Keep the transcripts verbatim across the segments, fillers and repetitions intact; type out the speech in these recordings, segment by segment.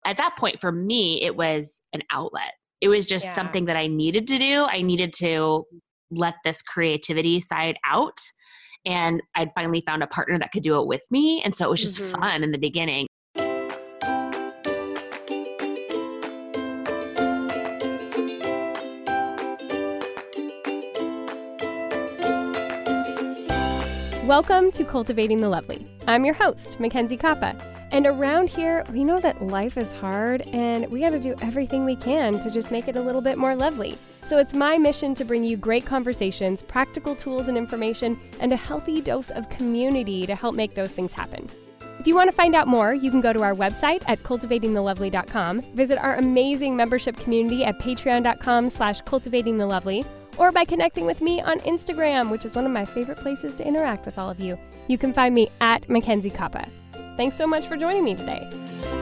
at that point for me, it was an outlet. It was just Yeah. something that I needed to do. I needed to let this creativity side out. And I'd finally found a partner that could do it with me. And so it was just Mhm. fun in the beginning. Welcome to Cultivating the Lovely. I'm your host, Mackenzie Kappa. And around here, we know that life is hard and we got to do everything we can to just make it a little bit more lovely. So it's my mission to bring you great conversations, practical tools and information, and a healthy dose of community to help make those things happen. If you want to find out more, you can go to our website at cultivating the lovely dot com, visit our amazing membership community at patreon dot com slash cultivating the lovely, or by connecting with me on Instagram, which is one of my favorite places to interact with all of you. You can find me at Mackenzie Kappa. Thanks so much for joining me today.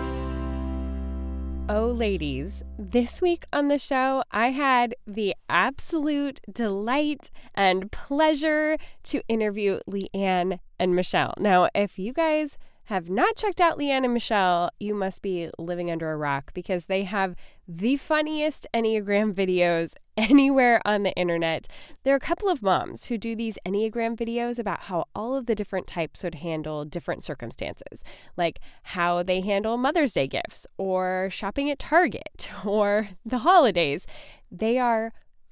Oh, ladies, this week on the show, I had the absolute delight and pleasure to interview Leanne and Michelle. Now, if you guys have not checked out Leanne and Michelle, you must be living under a rock because they have the funniest Enneagram videos anywhere on the internet. There are a couple of moms who do these Enneagram videos about how all of the different types would handle different circumstances, like how they handle Mother's Day gifts or shopping at Target or the holidays. They are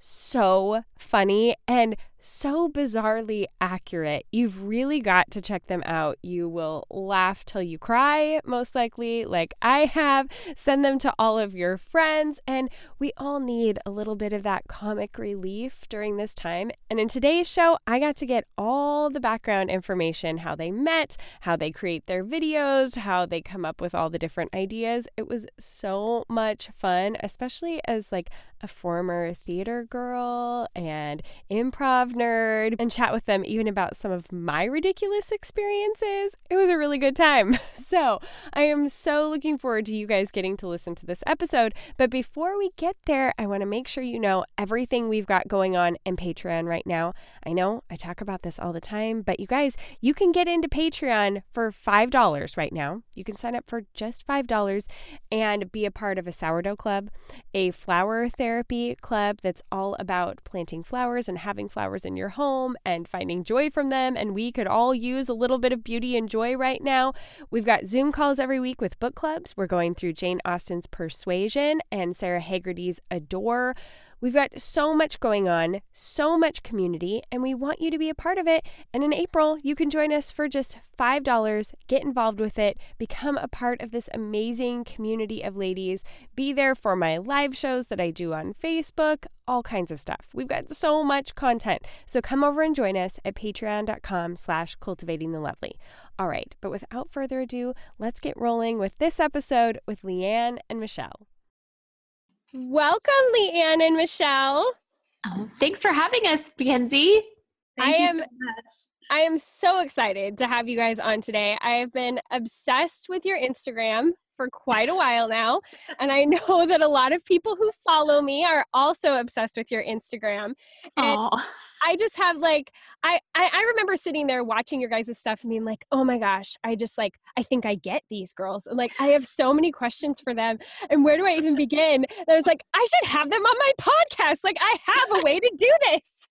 so funny and so bizarrely accurate. You've really got to check them out. You will laugh till you cry, most likely, like I have. Send them to all of your friends. And we all need a little bit of that comic relief during this time. And in today's show, I got to get all the background information, how they met, how they create their videos, how they come up with all the different ideas. It was so much fun, especially as like a former theater girl and improv nerd, and chat with them even about some of my ridiculous experiences. It was a really good time. So I am so looking forward to you guys getting to listen to this episode. But before we get there, I want to make sure you know everything we've got going on in Patreon right now. I know I talk about this all the time, but you guys, you can get into Patreon for five dollars right now. You can sign up for just five dollars and be a part of a sourdough club, a flower therapy club that's all about planting flowers and having flowers in your home and finding joy from them. And we could all use a little bit of beauty and joy right now. We've got Zoom calls every week with book clubs. We're going through Jane Austen's Persuasion and Sarah Haggerty's Adore. We've got so much going on, so much community, and we want you to be a part of it. And in April, you can join us for just five dollars, get involved with it, become a part of this amazing community of ladies, be there for my live shows that I do on Facebook, all kinds of stuff. We've got so much content. So come over and join us at patreon dot com slash cultivating the lovely. All right, but without further ado, let's get rolling with this episode with Leanne and Michelle. Welcome, Leanne and Michelle. Oh, thanks for having us, Mackenzie. Thank I you am, so much. I am so excited to have you guys on today. I have been obsessed with your Instagram for quite a while now, and I know that a lot of people who follow me are also obsessed with your Instagram. And Aww. I just have like, I, I, I remember sitting there watching your guys' stuff and being like, oh my gosh, I just like, I think I get these girls. And like, I have so many questions for them. And where do I even begin? And I was like, I should have them on my podcast. Like, I have a way to do this.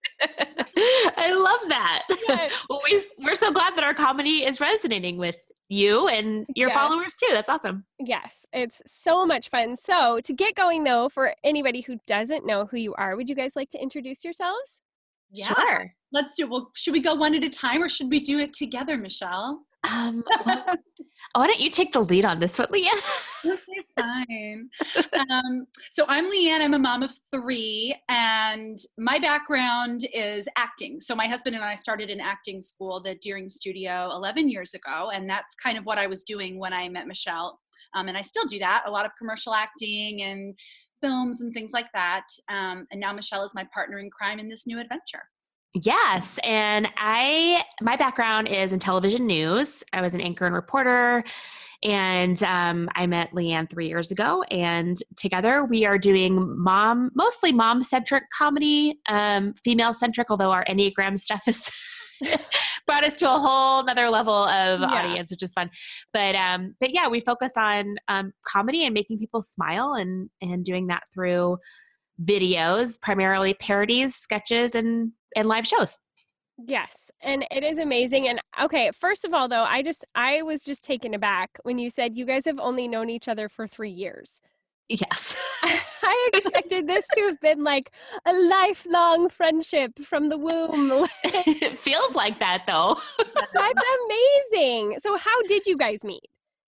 I love that. Yes. Well, we, we're so glad that our comedy is resonating with you and your Yes. followers too. That's awesome. Yes, it's so much fun. So to get going though, for anybody who doesn't know who you are, would you guys like to introduce yourselves? Yeah. Sure. Let's do, well, should we go one at a time or should we do it together, Michelle? Um, well, why don't you take the lead on this one, Leanne? Okay, fine. Um, so I'm Leanne. I'm a mom of three, and my background is acting. So my husband and I started an acting school, the Deering Studio, eleven years ago, and that's kind of what I was doing when I met Michelle. Um, and I still do that, a lot of commercial acting and films and things like that. Um, and now Michelle is my partner in crime in this new adventure. Yes. And I, my background is in television news. I was an anchor and reporter, and um, I met Leanne three years ago, and together we are doing mom, mostly mom-centric comedy, um, female-centric, although our Enneagram stuff is brought us to a whole nother level of Yeah. audience, which is fun. But, um, but yeah, we focus on, um, comedy and making people smile and, and doing that through videos, primarily parodies, sketches, and, and live shows. Yes. And it is amazing. And okay, first of all, though, I just, I was just taken aback when you said you guys have only known each other for three years. Yes. I expected this to have been like a lifelong friendship from the womb. It feels like that though. That's amazing. So how did you guys meet?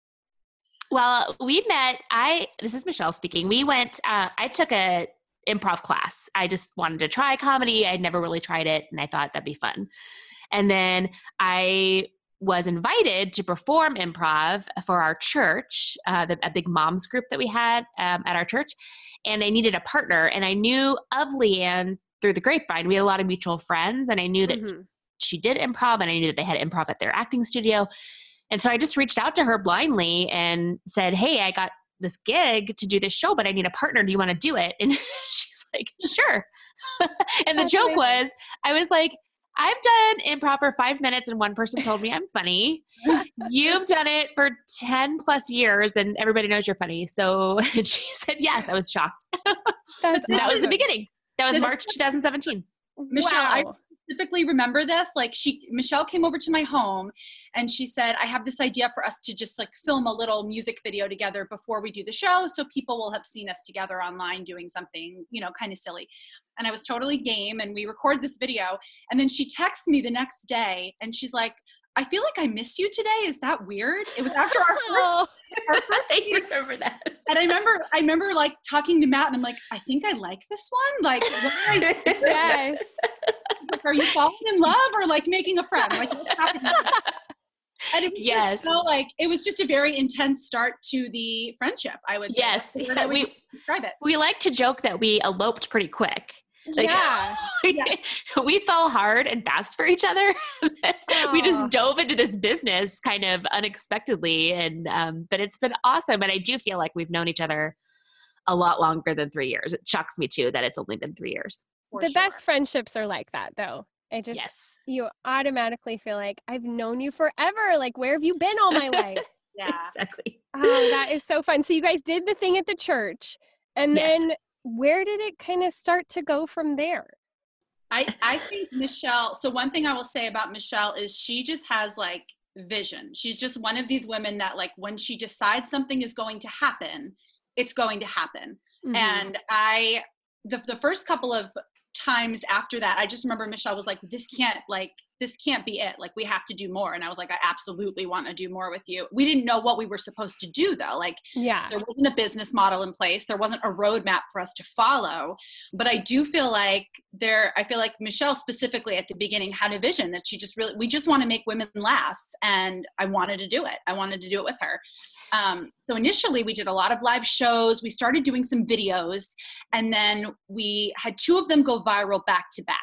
Well, we met, I, this is Michelle speaking. We went, uh, I took a improv class. I just wanted to try comedy. I'd never really tried it. And I thought that'd be fun. And then I was invited to perform improv for our church, uh, the, a big moms group that we had um, at our church. And I needed a partner. And I knew of Leanne through the grapevine. We had a lot of mutual friends. And I knew that mm-hmm. she did improv. And I knew that they had improv at their acting studio. And so I just reached out to her blindly and said, hey, I got this gig to do this show, but I need a partner. Do you want to do it? And she's like, sure. And the That's joke amazing. was, I was like, I've done improv for five minutes and one person told me I'm funny. You've done it for ten plus years and everybody knows you're funny. So and she said, yes, I was shocked. That's that was the beginning. That was This- March twenty seventeen. Michelle, I Wow. specifically remember this. Like she, Michelle came over to my home and she said, I have this idea for us to just like film a little music video together before we do the show. So people will have seen us together online doing something, you know, kind of silly. And I was totally game and we record this video. And then she texts me the next day and she's like, I feel like I miss you today. Is that weird? It was after our first, Oh, our first I remember that. and I remember, I remember like talking to Matt and I'm like, I think I like this one. Like, what did I do? yes. Like, are you falling in love or like making a friend? Like, what's happening? And it was Yes. just so like, it was just a very intense start to the friendship, I would say. Yes. That's the word I would We- describe it. We like to joke that we eloped pretty quick. Like, Yeah. we, we fell hard and fast for each other. We Aw. just dove into this business kind of unexpectedly. And, um, but it's been awesome. And I do feel like we've known each other a lot longer than three years. It shocks me too, that it's only been three years. For The sure. best friendships are like that, though. It just, Yes. you automatically feel like, I've known you forever. Like, where have you been all my life? Yeah. Exactly. Oh, that is so fun. So you guys did the thing at the church. And Yes. then where did it kind of start to go from there? I, I think Michelle, so one thing I will say about Michelle is she just has like vision. She's just one of these women that like when she decides something is going to happen, it's going to happen. Mhm. And I, the, the first couple of times after that, I just remember Michelle was like, this can't like, this can't be it. Like we have to do more. And I was like, I absolutely want to do more with you. We didn't know what we were supposed to do though. Like Yeah. there wasn't a business model in place. There wasn't a roadmap for us to follow. But I do feel like there, I feel like Michelle specifically at the beginning had a vision that she just really, we just want to make women laugh. And I wanted to do it. I wanted to do it with her. Um, so initially we did a lot of live shows. We started doing some videos and then we had two of them go viral back to back.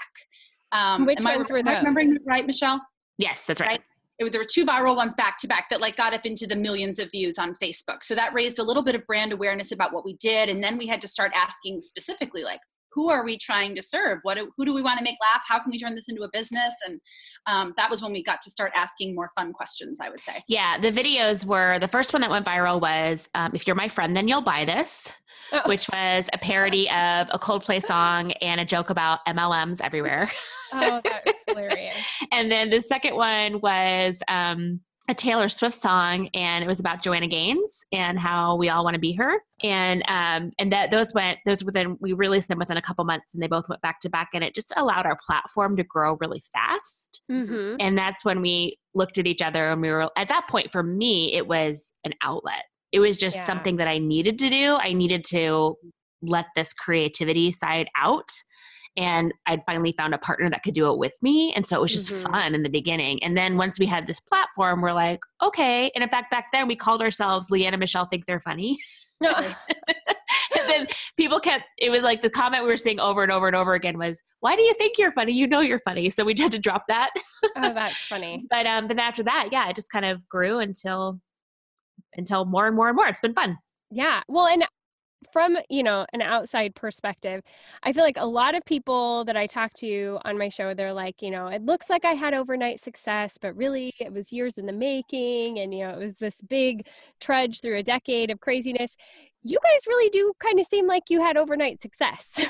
Um, Which am I- ones were am I those? remembering right, Michelle? Yes, that's right. Right. It, there were two viral ones back to back that like got up into the millions of views on Facebook. So that raised a little bit of brand awareness about what we did. And then we had to start asking specifically like, who are we trying to serve? What do, who do we want to make laugh? How can we turn this into a business? And um, that was when we got to start asking more fun questions, I would say. Yeah, the videos were, the first one that went viral was, um, If You're My Friend, Then You'll Buy This, Oh. which was a parody of a Coldplay song and a joke about M L Ms everywhere. Oh, that was hilarious. And then the second one was um, a Taylor Swift song, and it was about Joanna Gaines and how we all want to be her. And um, and that those went those within we released them within a couple months, and they both went back to back, and it just allowed our platform to grow really fast. Mm-hmm. And that's when we looked at each other, and we were at that point. For me, it was an outlet. It was just Yeah. something that I needed to do. I needed to let this creativity side out. And I'd finally found a partner that could do it with me. And so it was just Mhm. fun in the beginning. And then once we had this platform, we're like, okay. And in fact, back then we called ourselves Leanne and Michelle Think They're Funny. No. And then people kept, it was like the comment we were seeing over and over and over again was, why do you think you're funny? You know you're funny. So we had to drop that. Oh, that's funny. But um, but after that, yeah, it just kind of grew until until more and more and more. It's been fun. Yeah. Well, and from, you know, an outside perspective, I feel like a lot of people that I talk to on my show, they're like, you know, it looks like I had overnight success, but really it was years in the making. And, you know, it was this big trudge through a decade of craziness. You guys really do kind of seem like you had overnight success.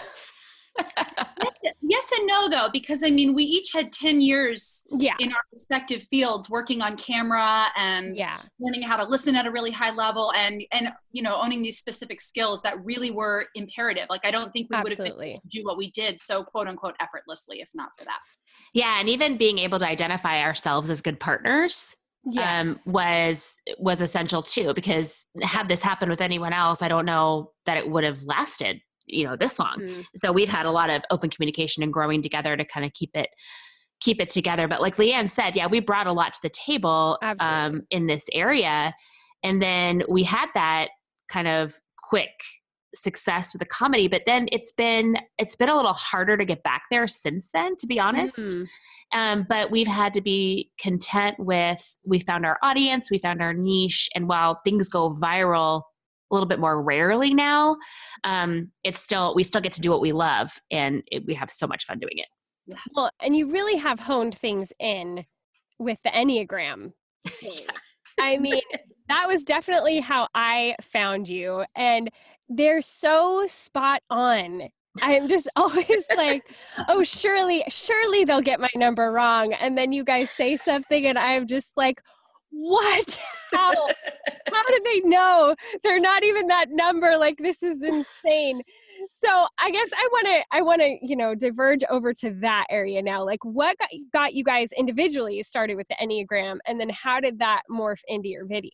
yes, yes and no, though, because I mean, we each had ten years yeah. in our respective fields working on camera and yeah. learning how to listen at a really high level and, and, you know, owning these specific skills that really were imperative. Like, I don't think we Absolutely. would have been able to do what we did so quote unquote effortlessly if not for that. Yeah. And even being able to identify ourselves as good partners yes. um, was, was essential too, because had this happened with anyone else, I don't know that it would have lasted, you know, this long. Mm. So we've had a lot of open communication and growing together to kind of keep it, keep it together. But like Leanne said, yeah, we brought a lot to the table um, in this area. And then we had that kind of quick success with the comedy, but then it's been, it's been a little harder to get back there since then, to be honest. Mm. Um, but we've had to be content with, we found our audience, we found our niche. And while things go viral a little bit more rarely now, um, it's still, we still get to do what we love, and it, we have so much fun doing it. Yeah. Well, and you really have honed things in with the Enneagram. Yeah. I mean, that was definitely how I found you, and they're so spot on. I'm just always like, oh, surely, surely they'll get my number wrong. And then you guys say something and I'm just like, what? How? How do they know? They're not even that number. Like, this is insane. So I guess I want to, I want to, you know, diverge over to that area now. Like, what got, got you guys individually started with the Enneagram, and then how did that morph into your videos?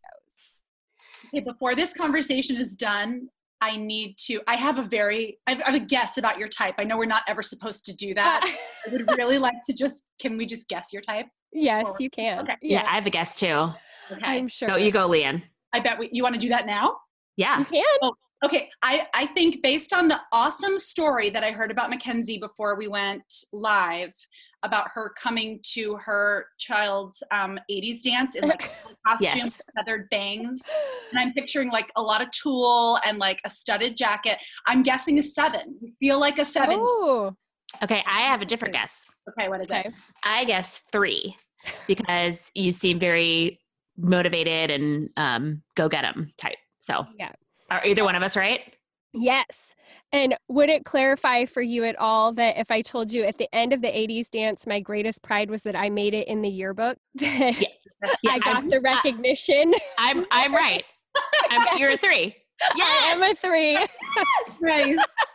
Okay, before this conversation is done, I need to, I have a very, I have a guess about your type. I know we're not ever supposed to do that. I would really like to just, can we just guess your type? Yes, Forward? You can. Okay. Yeah. yeah, I have a guess too. Okay. I'm sure. No, you go, Leanne. I bet we, you want to do that now? Yeah. You can. Oh, okay. I, I think based on the awesome story that I heard about Mackenzie before we went live about her coming to her child's um, eighties dance in like costume, yes. feathered bangs. And I'm picturing like a lot of tulle and like a studded jacket. I'm guessing a seven. You feel like a seven. Oh. Okay. I have a different guess. Okay. What is okay. it? I guess three, because you seem very motivated and um, go get 'em type. So yeah. Are either one of us right? Yes. And would it clarify for you at all that if I told you at the end of the eighties dance, my greatest pride was that I made it in the yearbook, that yeah. yeah, I got I'm, the recognition? I'm I'm right. I'm, yes. You're a three. Yes. I am a three. Right.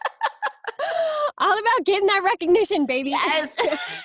All about getting that recognition, baby. Yes.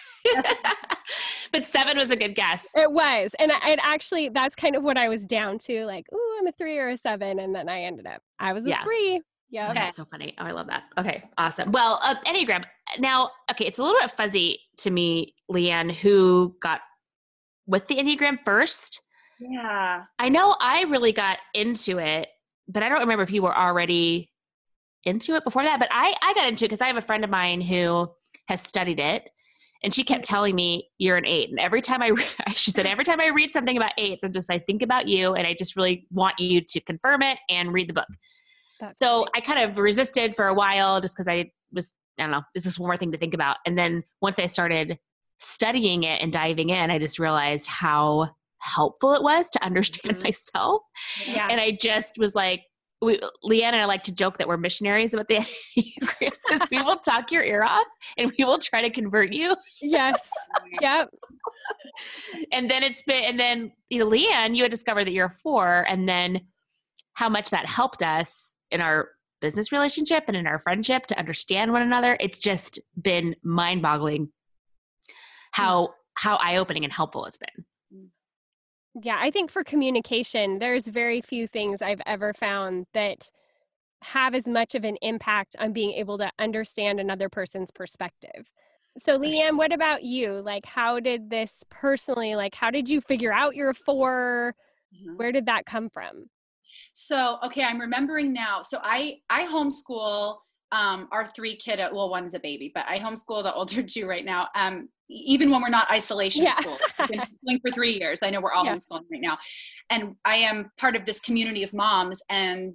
But seven was a good guess. It was. And I, it actually, that's kind of what I was down to. Like, ooh, I'm a three or a seven. And then I ended up, I was a yeah. three. Yeah. Okay. That's so funny. Oh, I love that. Okay. Awesome. Well, uh, Enneagram. Now, okay, it's a little bit fuzzy to me, Leanne, who got with the Enneagram first. Yeah. I know I really got into it, but I don't remember if you were already into it before that. But I, I got into it because I have a friend of mine who has studied it. And she kept telling me, you're an eight. And every time I, re- she said, every time I read something about eights, I'm just, I think about you, and I just really want you to confirm it and read the book. That's so great. I kind of resisted for a while just because I was, I don't know, is this one more thing to think about? And then once I started studying it and diving in, I just realized how helpful it was to understand mm-hmm. myself. Yeah. And I just was like, we, Leanne and I like to joke that we're missionaries about the Enneagram, because we will talk your ear off and we will try to convert you. Yes. Yep. And then it's been, and then, you know, Leanne, you had discovered that you're a four, and then how much that helped us in our business relationship and in our friendship to understand one another. It's just been mind boggling how, mm. how eye-opening and helpful it's been. Yeah, I think for communication, there's very few things I've ever found that have as much of an impact on being able to understand another person's perspective. So Leanne, what about you? Like, how did this personally, like, how did you figure out you're a four? Mm-hmm. Where did that come from? So, okay, I'm remembering now. So I, I homeschool um, our three kid, well, one's a baby, but I homeschool the older two right now. Um, even when we're not isolation yeah. school. I've been homeschooling for three years. I know we're all yeah. homeschooling right now. And I am part of this community of moms. And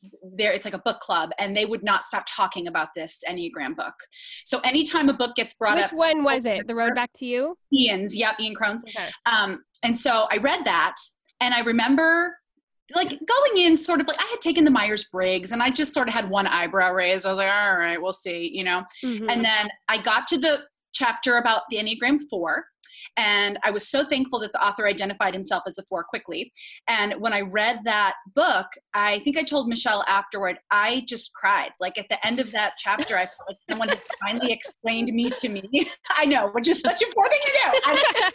there, it's like a book club, and they would not stop talking about this Enneagram book. So anytime a book gets brought Which up. Which one was it? The Road Back to You? Ian's, yep, Ian Crone's. Okay. Um, and so I read that, and I remember like going in sort of like, I had taken the Myers-Briggs, and I just sort of had one eyebrow raised. I was like, all right, we'll see, you know? Mm-hmm. And then I got to the chapter about the Enneagram four, and I was so thankful that the author identified himself as a four quickly. And when I read that book, I think I told Michelle afterward, I just cried. Like at the end of that chapter, I felt like someone had finally explained me to me. I know, which is such a poor thing to do. I,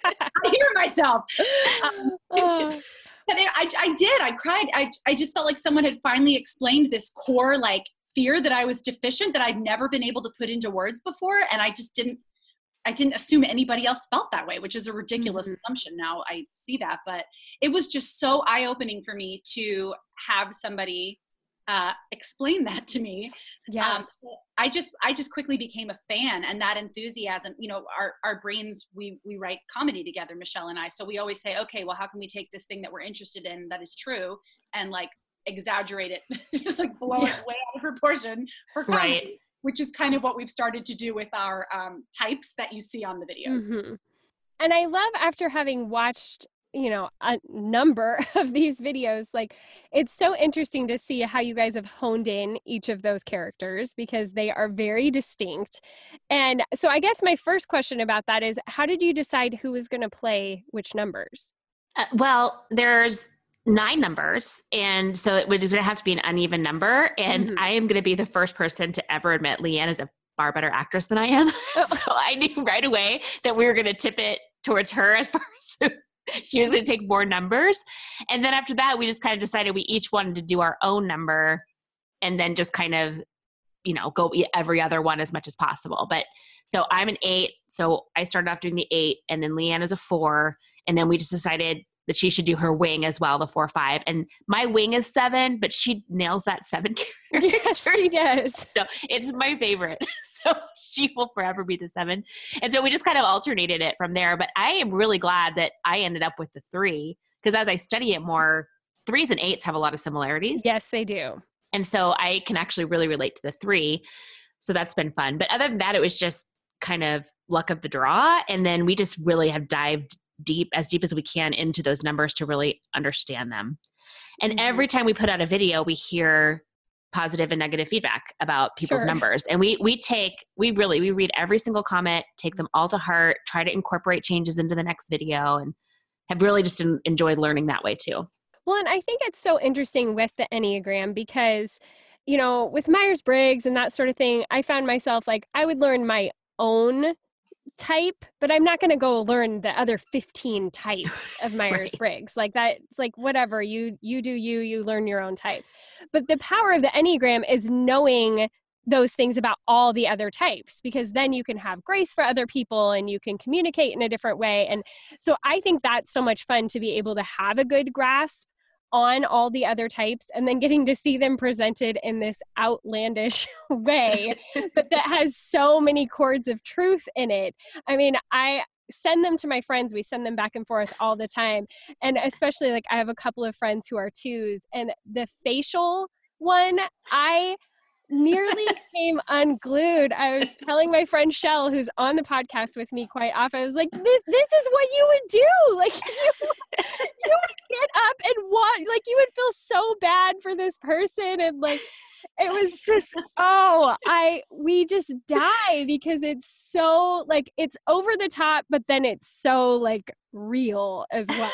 I hear myself. Um, oh. But it, I, I did, I cried. I, I just felt like someone had finally explained this core, like fear that I was deficient, that I'd never been able to put into words before. And I just didn't, I didn't assume anybody else felt that way, which is a ridiculous mm-hmm. assumption. Now I see that, but it was just so eye-opening for me to have somebody uh, explain that to me. Yeah. Um, I just, I just quickly became a fan, and that enthusiasm, you know, our, our brains, we, we write comedy together, Michelle and I. So we always say, okay, well, how can we take this thing that we're interested in that is true and like exaggerate it, just like blow yeah. it way out of proportion for comedy. Right. Which is kind of what we've started to do with our um, types that you see on the videos. Mm-hmm. And I love, after having watched, you know, a number of these videos, like it's so interesting to see how you guys have honed in each of those characters, because they are very distinct. And so I guess my first question about that is, how did you decide who was going to play which numbers? Uh, well, there's nine numbers. And so it would have to be an uneven number. And mm-hmm. I am going to be the first person to ever admit Leanne is a far better actress than I am. Oh. So I knew right away that we were going to tip it towards her as far as she was going to take more numbers. And then after that, we just kind of decided we each wanted to do our own number, and then just kind of, you know, go every other one as much as possible. But so I'm an eight. So I started off doing the eight, and then Leanne is a four. And then we just decided that she should do her wing as well, the four, five. And my wing is seven, but she nails that seven character. Yes, she does. So it's my favorite. So she will forever be the seven. And so we just kind of alternated it from there. But I am really glad that I ended up with the three, because as I study it more, threes and eights have a lot of similarities. Yes, they do. And so I can actually really relate to the three. So that's been fun. But other than that, it was just kind of luck of the draw. And then we just really have dived deep, as deep as we can, into those numbers to really understand them. And mm-hmm. every time we put out a video, we hear positive and negative feedback about people's sure. numbers. And we we take, we really, we read every single comment, take them all to heart, try to incorporate changes into the next video, and have really just en- enjoyed learning that way too. Well, and I think it's so interesting with the Enneagram because, you know, with Myers-Briggs and that sort of thing, I found myself like, I would learn my own type, but I'm not going to go learn the other fifteen types of Myers-Briggs. Right. Like that, it's like, whatever, you, you do you, you learn your own type. But the power of the Enneagram is knowing those things about all the other types, because then you can have grace for other people and you can communicate in a different way. And so I think that's so much fun to be able to have a good grasp on all the other types, and then getting to see them presented in this outlandish way, but that has so many chords of truth in it. I mean, I send them to my friends. We send them back and forth all the time. And especially like I have a couple of friends who are twos, and the facial one, I nearly came unglued. I was telling my friend Shell, who's on the podcast with me quite often, I was like, this this is what you would do. Like you, you would get up and walk, like you would feel so bad for this person. And like, it was just, oh, I, we just die because it's so like, it's over the top, but then it's so like real as well.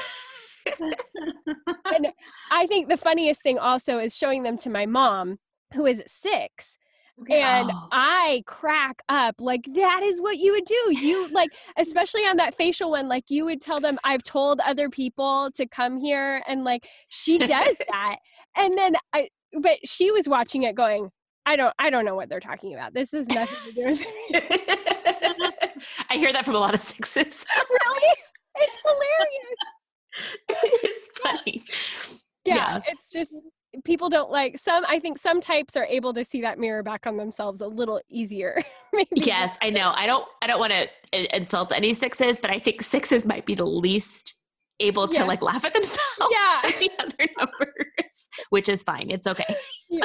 And I think the funniest thing also is showing them to my mom, who is six. Okay. And oh. I crack up like, that is what you would do. You like, especially on that facial one, like you would tell them, I've told other people to come here. And like, she does that. And then I, but she was watching it going, I don't, I don't know what they're talking about. This is nothing to do with it. I hear that from a lot of sixes. Really? It's hilarious. It's funny. Yeah, yeah. It's just, people don't like some, I think some types are able to see that mirror back on themselves a little easier. Maybe. Yes, I know. I don't, I don't want to insult any sixes, but I think sixes might be the least able to Yeah. like laugh at themselves Yeah. at the other numbers, which is fine. It's okay. Yeah.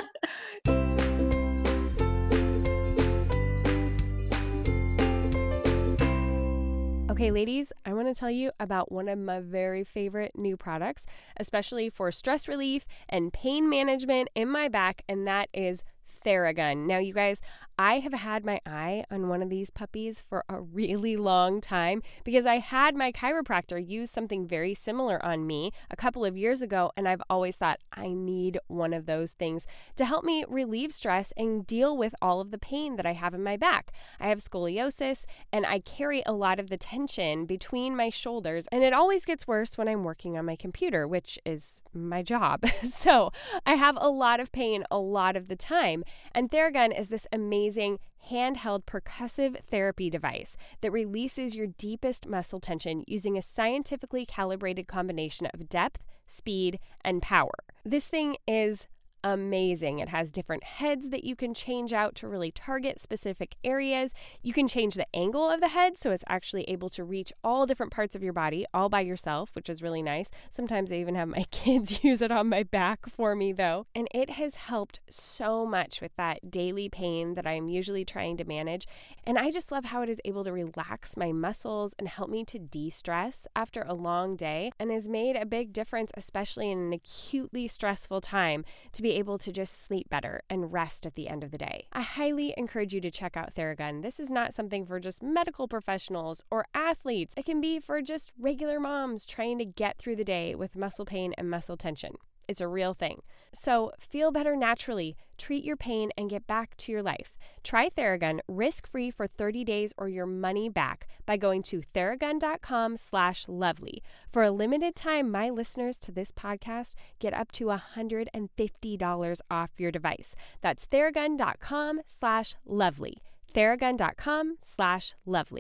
Okay, ladies, I want to tell you about one of my very favorite new products, especially for stress relief and pain management in my back, and that is Theragun. Now, you guys, I have had my eye on one of these puppies for a really long time because I had my chiropractor use something very similar on me a couple of years ago, and I've always thought I need one of those things to help me relieve stress and deal with all of the pain that I have in my back. I have scoliosis, and I carry a lot of the tension between my shoulders, and it always gets worse when I'm working on my computer, which is my job. So I have a lot of pain a lot of the time, and Theragun is this amazing handheld percussive therapy device that releases your deepest muscle tension using a scientifically calibrated combination of depth, speed, and power. This thing is amazing. It has different heads that you can change out to really target specific areas. You can change the angle of the head so it's actually able to reach all different parts of your body all by yourself, which is really nice. Sometimes I even have my kids use it on my back for me though. And it has helped so much with that daily pain that I'm usually trying to manage. And I just love how it is able to relax my muscles and help me to de-stress after a long day, and has made a big difference, especially in an acutely stressful time, to be able to just sleep better and rest at the end of the day. I highly encourage you to check out Theragun. This is not something for just medical professionals or athletes. It can be for just regular moms trying to get through the day with muscle pain and muscle tension. It's a real thing. So feel better naturally, treat your pain, and get back to your life. Try Theragun risk-free for thirty days or your money back by going to theragun.com slash lovely. For a limited time, my listeners to this podcast get up to one hundred fifty dollars off your device. That's theragun.com slash lovely. theragun.com slash lovely.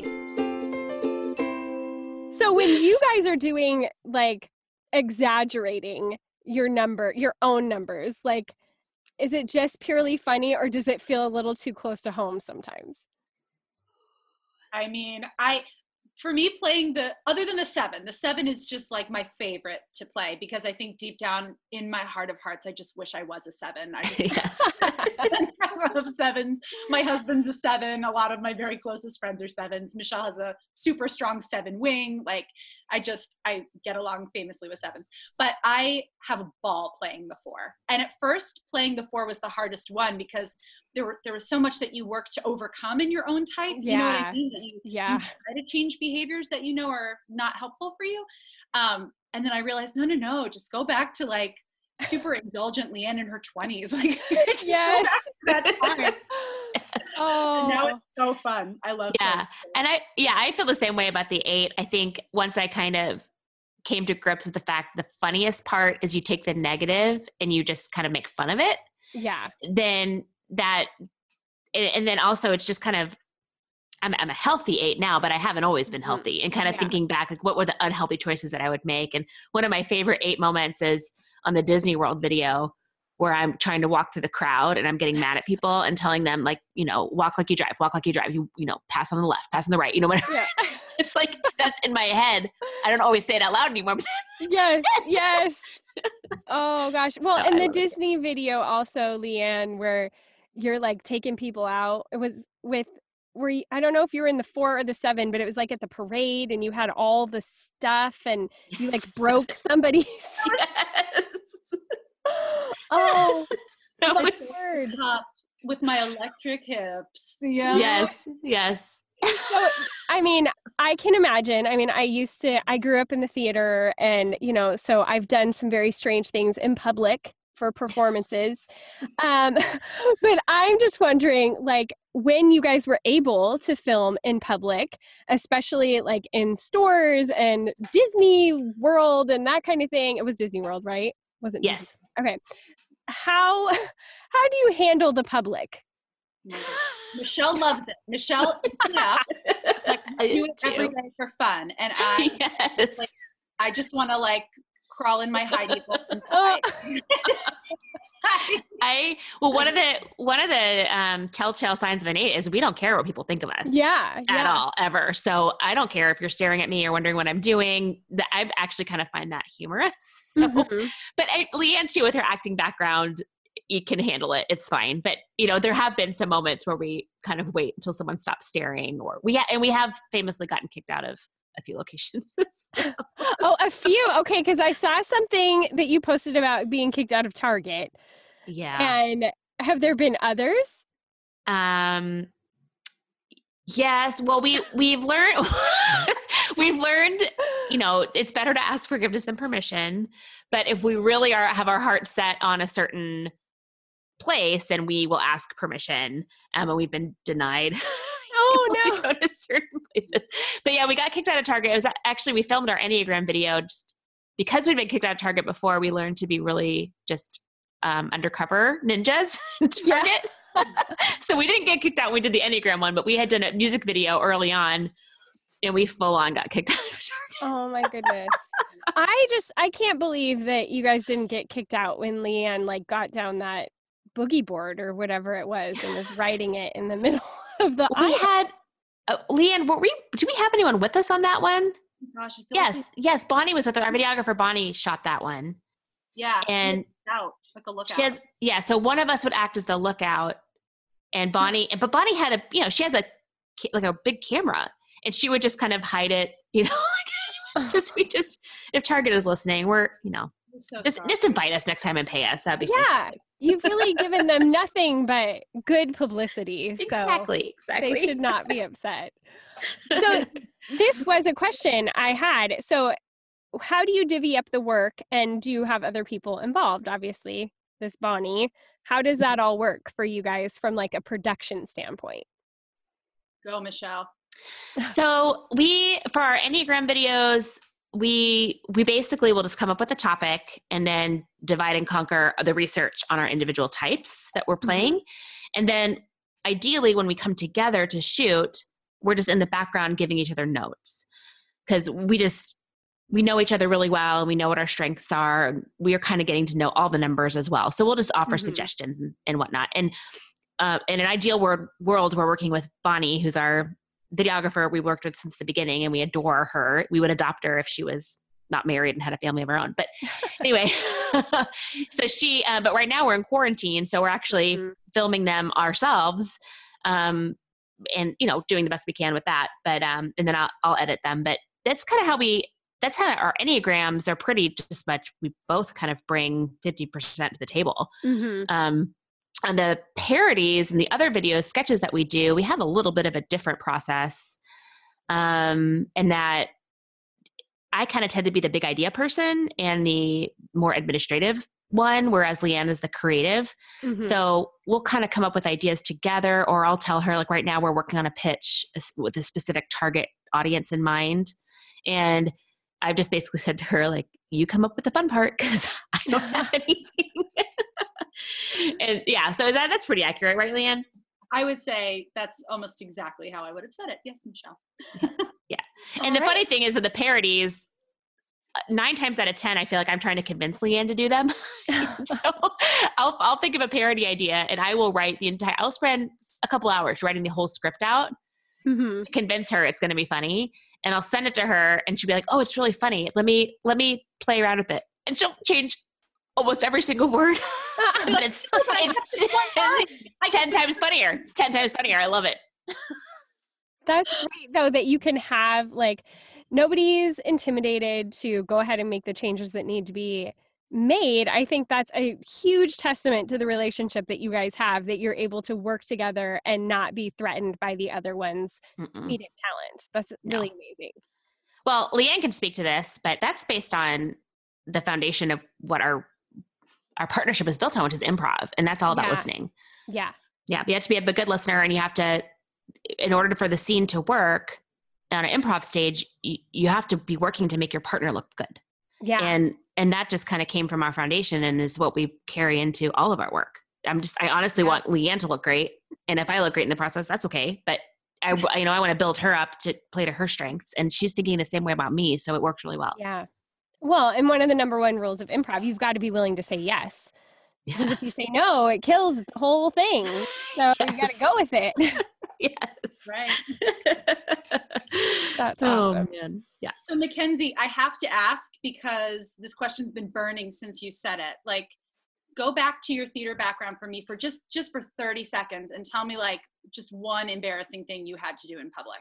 So when you guys are doing like exaggerating your number, your own numbers, like, is it just purely funny or does it feel a little too close to home sometimes? I mean, I, for me playing the, other than the seven, the seven is just like my favorite to play because I think deep down in my heart of hearts, I just wish I was a seven. I just Yes. I love sevens. My husband's a seven. A lot of my very closest friends are sevens. Michelle has a super strong seven wing. Like I just, I get along famously with sevens, but I have a ball playing the four. And at first playing the four was the hardest one because there were, there was so much that you work to overcome in your own type. Yeah. You know what I mean? That you, Yeah. you try to change behaviors that you know are not helpful for you. Um, and then I realized, no, no, no, just go back to like super indulgent Leanne in her twenties. Like, Yes. that time. Oh, And now it's so fun. I love Yeah. playing. And I, yeah, I feel the same way about the eight. I think once I kind of came to grips with the fact the funniest part is you take the negative and you just kind of make fun of it. yeah. Then that, and then also it's just kind of, I'm, I'm a healthy eight now, but I haven't always been healthy, and kind of Yeah. thinking back, like what were the unhealthy choices that I would make? And one of my favorite eight moments is on the Disney World video where I'm trying to walk through the crowd and I'm getting mad at people and telling them like, you know, walk like you drive, walk like you drive, you, you know, pass on the left, pass on the right, you know, whatever. Yeah. It's like, that's in my head. I don't always say it out loud anymore. But Yes. Yes. Oh gosh. Well, No, in I the love it. Disney video also, Leanne, where you're like taking people out, it was with, where you, I don't know if you were in the four or the seven, but it was like at the parade and you had all the stuff and you like Yes. broke somebody's. Yes. Oh, That my was- word. Uh, with my electric hips. Yeah. yes. Yes. So, I mean, I can imagine. I mean, I used to, I grew up in the theater and, you know, so I've done some very strange things in public for performances. Um, but I'm just wondering, like, when you guys were able to film in public, especially like in stores and Disney World and that kind of thing. It was Disney World, right? Wasn't Disney? Yes. Okay. How, how do you handle the public? Michelle loves it. Michelle, yeah, like I do do it every too. day for fun. And I, Yes. like, I just want to like crawl in my hidey hole and Oh. hide. I well, one of the one of the um, telltale signs of an eight is we don't care what people think of us. Yeah, at yeah. all, ever. So I don't care if you're staring at me or wondering what I'm doing. That I actually kind of find that humorous. So, Mhm. but I, Leanne too, with her acting background, you can handle it. It's fine. But you know, there have been some moments where we kind of wait until someone stops staring, or we ha- and we have famously gotten kicked out of a few locations. Oh, a few. Okay, because I saw something that you posted about being kicked out of Target. Yeah. And have there been others? Um. Yes. Well, we we've learned we've learned. You know, it's better to ask forgiveness than permission. But if we really are have our heart set on a certain place, then we will ask permission. Um, and we've been denied. Oh we no. go to certain places. But yeah, we got kicked out of Target. It was actually, we filmed our Enneagram video just because we'd been kicked out of Target before. We learned to be really just um, undercover ninjas in Target. Yeah. So we didn't get kicked out when we did the Enneagram one, but we had done a music video early on and we full on got kicked out of Target. Oh my goodness. I just, I can't believe that you guys didn't get kicked out when Leanne like got down that boogie board or whatever it was and was riding it in the middle of the We had, uh, Leanne, were we, did we have anyone with us on that one? Gosh, I feel Yes. like Yes. Bonnie was with us. Our videographer, Bonnie, shot that one. yeah. And out like a lookout. she has, yeah. So one of us would act as the lookout and Bonnie, but Bonnie had a, you know, she has a, like a big camera and she would just kind of hide it, you know, it's just, we just, if Target is listening, we're, you know, so just, sorry. just invite us next time and pay us. That'd be Yeah. fantastic. You've really given them nothing but good publicity. So Exactly. Exactly. they should not be upset. So this was a question I had. So how do you divvy up the work and do you have other people involved? Obviously, this Bonnie. How does that all work for you guys from like a production standpoint? Go, Michelle. So we, for our Enneagram videos, we we basically will just come up with a topic and then divide and conquer the research on our individual types that we're playing. Mm-hmm. And then ideally when we come together to shoot, we're just in the background giving each other notes because we just, we know each other really well and we know what our strengths are. We are kind of getting to know all the numbers as well. So we'll just offer mm-hmm. suggestions and, and whatnot. And uh, in an ideal world, world, we're working with Bonnie, who's our videographer we worked with since the beginning and we adore her. We would adopt her if she was not married and had a family of her own. But anyway, so she, uh, but right now we're in quarantine. So we're actually mm-hmm. filming them ourselves um, and, you know, doing the best we can with that. But, um, and then I'll, I'll edit them. But that's kind of how we, that's how our Enneagrams are pretty just much, we both kind of bring fifty percent to the table. Mm-hmm. Um, on the parodies and the other videos, sketches that we do, we have a little bit of a different process. Um, and that I kind of tend to be the big idea person and the more administrative one, whereas Leanne is the creative. Mm-hmm. So we'll kind of come up with ideas together, or I'll tell her, like right now we're working on a pitch with a specific target audience in mind. And I've just basically said to her, like, you come up with the fun part because I don't have anything. And yeah, so is that, that's pretty accurate, right, Leanne? I would say that's almost exactly how I would have said it. Yes, Michelle. Yeah. And All the right. funny thing is that the parodies, nine times out of ten, I feel like I'm trying to convince Leanne to do them. So I'll, I'll think of a parody idea and I will write the entire, I'll spend a couple hours writing the whole script out mm-hmm. to convince her it's going to be funny. And I'll send it to her and she'll be like, oh, it's really funny. Let me, let me play around with it. And she'll change almost every single word. But it's, it's ten, ten times funnier. It's ten times funnier. I love it. That's great though, that you can have like, nobody's intimidated to go ahead and make the changes that need to be made. I think that's a huge testament to the relationship that you guys have, that you're able to work together and not be threatened by the other one's comedic talent. That's really no. amazing. Well, Leanne can speak to this, but that's based on the foundation of what our our partnership is built on, which is improv. And that's all about yeah. listening. Yeah. Yeah. You have to be a good listener and you have to, in order for the scene to work on an improv stage, you, you have to be working to make your partner look good. Yeah. And, and that just kind of came from our foundation and is what we carry into all of our work. I'm just, I honestly yeah. want Leanne to look great. And if I look great in the process, that's okay. But I, you know, I want to build her up to play to her strengths, and she's thinking the same way about me. So it works really well. Yeah. Well, and one of the number one rules of improv, you've got to be willing to say yes Because Yes. if you say no, it kills the whole thing. So Yes. you got to go with it. Yes. Right. That's Oh awesome. man. Yeah. So Mackenzie, I have to ask because this question's been burning since you said it. Like, go back to your theater background for me for just just for thirty seconds and tell me like just one embarrassing thing you had to do in public.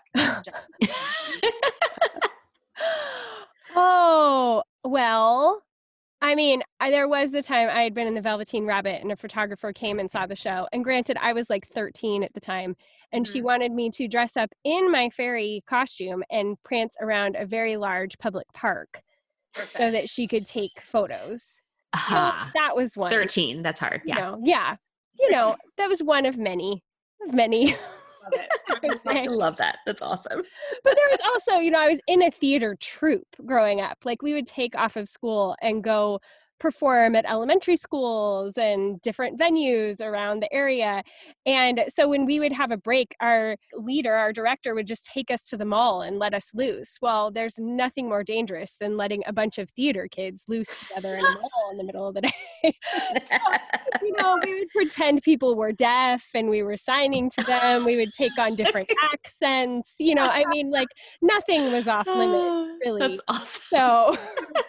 Oh, well, I mean, I, there was the time I had been in the Velveteen Rabbit and a photographer came and saw the show. And granted, I was like thirteen at the time. And mm-hmm. she wanted me to dress up in my fairy costume and prance around a very large public park. Perfect. So that she could take photos. Uh-huh. So that was one. thirteen. That's hard. Yeah. You know, yeah. You know, that was one of many, of many. Love it. I love that. That's awesome. But there was also, you know, I was in a theater troupe growing up. Like we would take off of school and go perform at elementary schools and different venues around the area. And so when we would have a break, our leader, our director would just take us to the mall and let us loose. Well, there's nothing more dangerous than letting a bunch of theater kids loose together in a mall in the middle of the day. So, you know, we would pretend people were deaf and we were signing to them. We would take on different accents. You know, I mean, like nothing was off limits, really. That's awesome. So,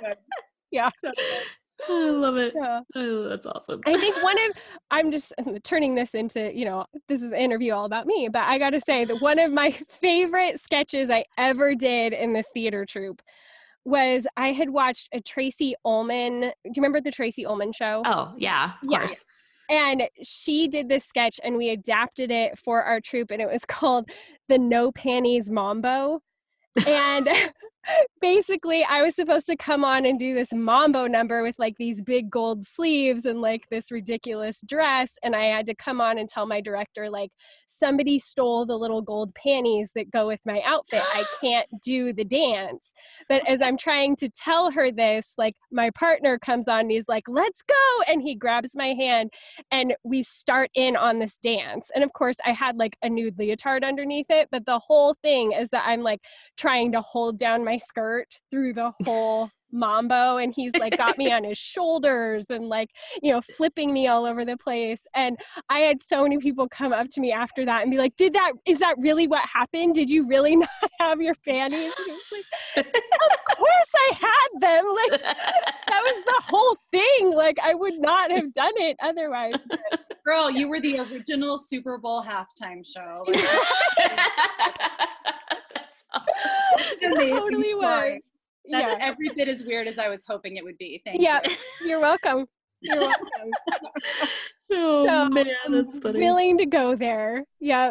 yeah. So, I love it. Yeah. Oh, that's awesome. I think one of, I'm just turning this into, you know, this is an interview all about me, but I got to say that one of my favorite sketches I ever did in this theater troupe was I had watched a Tracy Ullman. Do you remember the Tracy Ullman show? Oh, yeah, of yeah. course. And she did this sketch and we adapted it for our troupe and it was called the No Panties Mambo. And basically I was supposed to come on and do this mambo number with like these big gold sleeves and like this ridiculous dress. And I had to come on and tell my director, like, somebody stole the little gold panties that go with my outfit. I can't do the dance. But as I'm trying to tell her this, like my partner comes on and he's like, let's go. And he grabs my hand and we start in on this dance. And of course I had like a nude leotard underneath it, but the whole thing is that I'm like trying to hold down my skirt through the whole mambo, and he's like got me on his shoulders and like, you know, flipping me all over the place. And I had so many people come up to me after that and be like, did that, is that really what happened? Did you really not have your panties? And I was like, of course I had them. Like that was the whole thing. Like I would not have done it otherwise. Girl, you were the original Super Bowl halftime show. Like, That's awesome. It totally was. That's yeah. every bit as weird as I was hoping it would be. Thank yeah, you. You're welcome. You're welcome. Oh so, man, that's funny. Willing to go there. Yeah.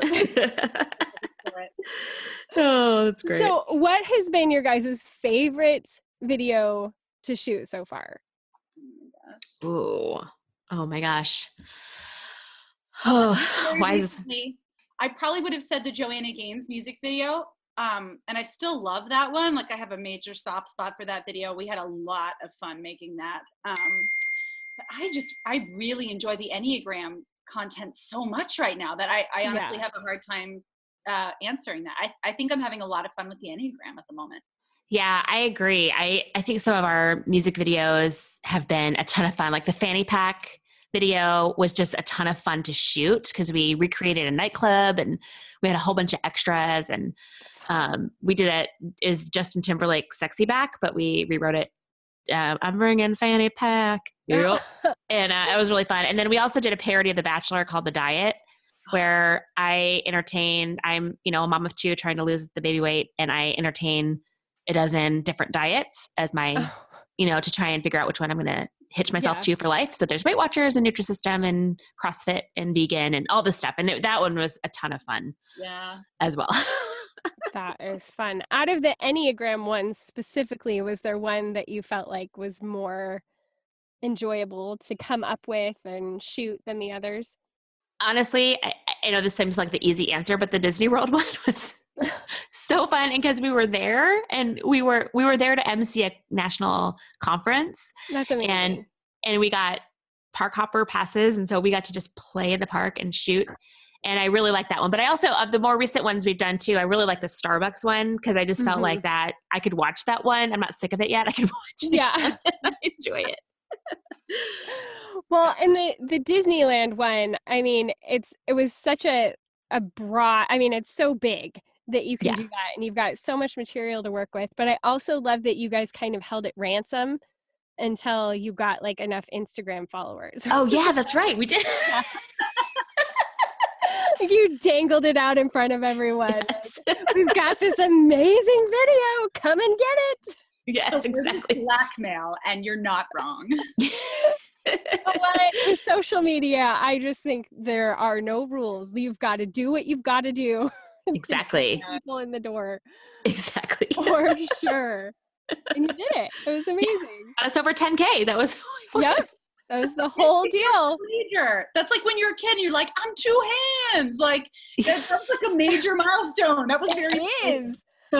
Oh, that's great. So what has been your guys' favorite video to shoot so far? Ooh. Oh my gosh. Oh, why is this? I probably would have said the Joanna Gaines music video. Um, and I still love that one. Like I have a major soft spot for that video. We had a lot of fun making that. Um, but I just, I really enjoy the Enneagram content so much right now that I, I honestly yeah. have a hard time uh, answering that. I, I think I'm having a lot of fun with the Enneagram at the moment. Yeah, I agree. I, I think some of our music videos have been a ton of fun. Like the fanny pack video was just a ton of fun to shoot because we recreated a nightclub and we had a whole bunch of extras, and um, we did it is Justin Timberlake Sexy Back, but we rewrote it. Uh, I'm bringing fanny pack. Yep. And uh, it was really fun. And then we also did a parody of The Bachelor called The Diet, where I entertained, I'm, you know, a mom of two trying to lose the baby weight, and I entertain a dozen different diets as my, oh. you know, to try and figure out which one I'm going to hitch myself yeah. to for life. So there's Weight Watchers and Nutrisystem and CrossFit and vegan and all this stuff. And th- that one was a ton of fun yeah. as well. That is fun. Out of the Enneagram ones specifically, was there one that you felt like was more enjoyable to come up with and shoot than the others? Honestly, I, I know this seems like the easy answer, but the Disney World one was so fun. And because we were there and we were, we were there to M C a national conference. That's amazing. And, and we got park hopper passes. And so we got to just play in the park and shoot. And I really like that one. But I also, of the more recent ones we've done too, I really like the Starbucks one because I just felt mm-hmm. like that I could watch that one. I'm not sick of it yet. I could watch it yeah. and enjoy it. Well, and the the Disneyland one, I mean, it's it was such a a broad, I mean, it's so big that you can Yeah. do that and you've got so much material to work with. But I also love that you guys kind of held it ransom until you got like enough Instagram followers. Oh yeah, that's right. We did. Yeah. Like you dangled it out in front of everyone. Yes. Like, we've got this amazing video. Come and get it. Yes, So we're exactly. blackmail, and you're not wrong. But with social media, I just think there are no rules. You've got to do what you've got to do. Exactly. To get people in the door. Exactly. For sure. And you did it. It was amazing. Got us over ten K. That was Yep. That was the whole deal. Major. That's like when you're a kid and you're like, I'm two hands. Like that, that's like a major milestone. That was very It is.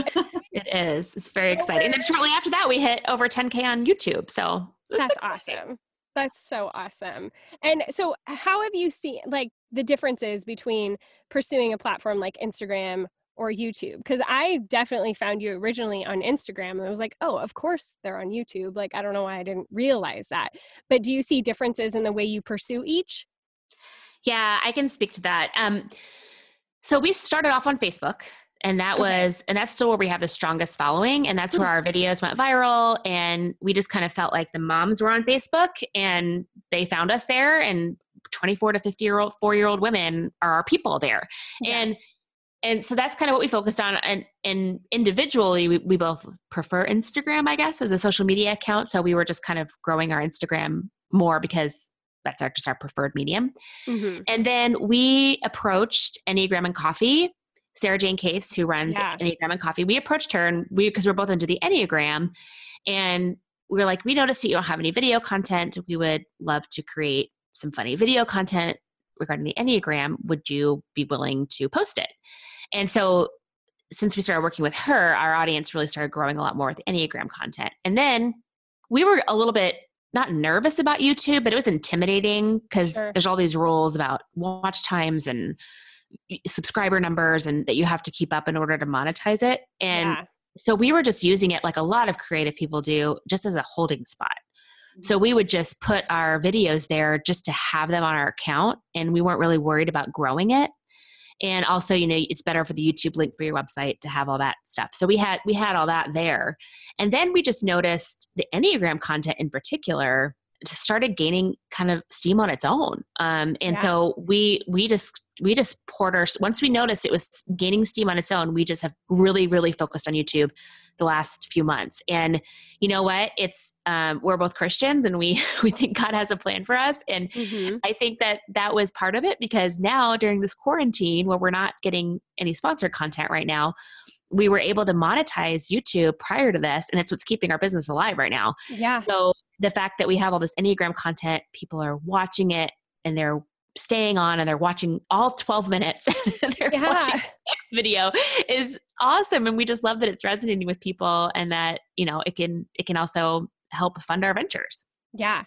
It is. It's very exciting. And then shortly after that, we hit over ten K on YouTube. So That's exciting. awesome. That's so awesome. And so how have you seen like the differences between pursuing a platform like Instagram or YouTube? Because I definitely found you originally on Instagram and I was like, oh, of course they're on YouTube. Like, I don't know why I didn't realize that. But do you see differences in the way you pursue each? Yeah, I can speak to that. Um, so we started off on Facebook. And that Okay. was, and that's still where we have the strongest following. And that's where our videos went viral. And we just kind of felt like the moms were on Facebook and they found us there. And twenty-four to fifty year old, four year old women are our people there. Yeah. And, and so that's kind of what we focused on. And, and individually, we, we both prefer Instagram, I guess, as a social media account. So we were just kind of growing our Instagram more because that's our, just our preferred medium. Mm-hmm. And then we approached Enneagram and Coffee, Sarah Jane Case, who runs Yeah. Enneagram and Coffee. We approached her and we, because we're both into the Enneagram, and we were like, we noticed that you don't have any video content. We would love to create some funny video content regarding the Enneagram. Would you be willing to post it? And so since we started working with her, our audience really started growing a lot more with Enneagram content. And then we were a little bit not nervous about YouTube, but it was intimidating because Sure. there's all these rules about watch times and subscriber numbers and that you have to keep up in order to monetize it. And Yeah. so we were just using it like a lot of creative people do, just as a holding spot. So we would just put our videos there just to have them on our account, and we weren't really worried about growing it. And also, you know, it's better for the YouTube link for your website to have all that stuff. So we had we had all that there. And then we just noticed the Enneagram content in particular started gaining kind of steam on its own. Um, and Yeah. so we we just we just poured our, once we noticed it was gaining steam on its own, we just have really, really focused on YouTube the last few months. And you know what? It's, um, we're both Christians and we, we think God has a plan for us. And Mm-hmm. I think that that was part of it, because now during this quarantine where we're not getting any sponsored content right now, we were able to monetize YouTube prior to this. And it's what's keeping our business alive right now. Yeah. So the fact that we have all this Enneagram content, people are watching it and they're staying on and they're watching all twelve minutes and they're Yeah. watching the next video is awesome. And we just love that it's resonating with people and that, you know, it can, it can also help fund our ventures. Yeah.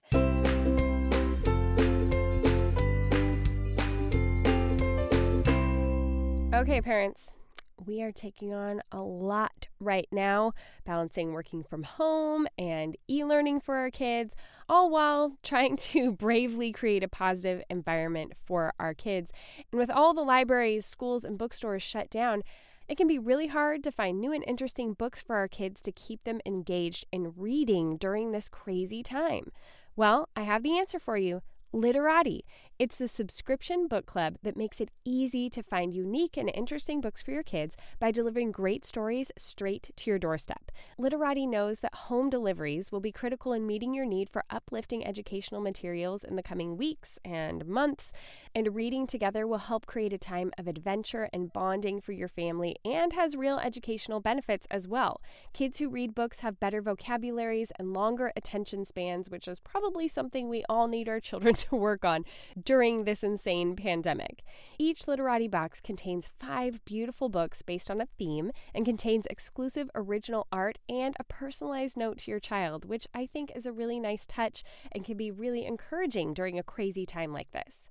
Okay, parents, we are taking on a lot right now, balancing working from home and e-learning for our kids, all while trying to bravely create a positive environment for our kids. And with all the libraries, schools, and bookstores shut down, it can be really hard to find new and interesting books for our kids to keep them engaged in reading during this crazy time. Well, I have the answer for you. Literati. It's the subscription book club that makes it easy to find unique and interesting books for your kids by delivering great stories straight to your doorstep. Literati knows that home deliveries will be critical in meeting your need for uplifting educational materials in the coming weeks and months, and reading together will help create a time of adventure and bonding for your family and has real educational benefits as well. Kids who read books have better vocabularies and longer attention spans, which is probably something we all need our children to work on during this insane pandemic. Each Literati box contains five beautiful books based on a theme and contains exclusive original art and a personalized note to your child, which I think is a really nice touch and can be really encouraging during a crazy time like this.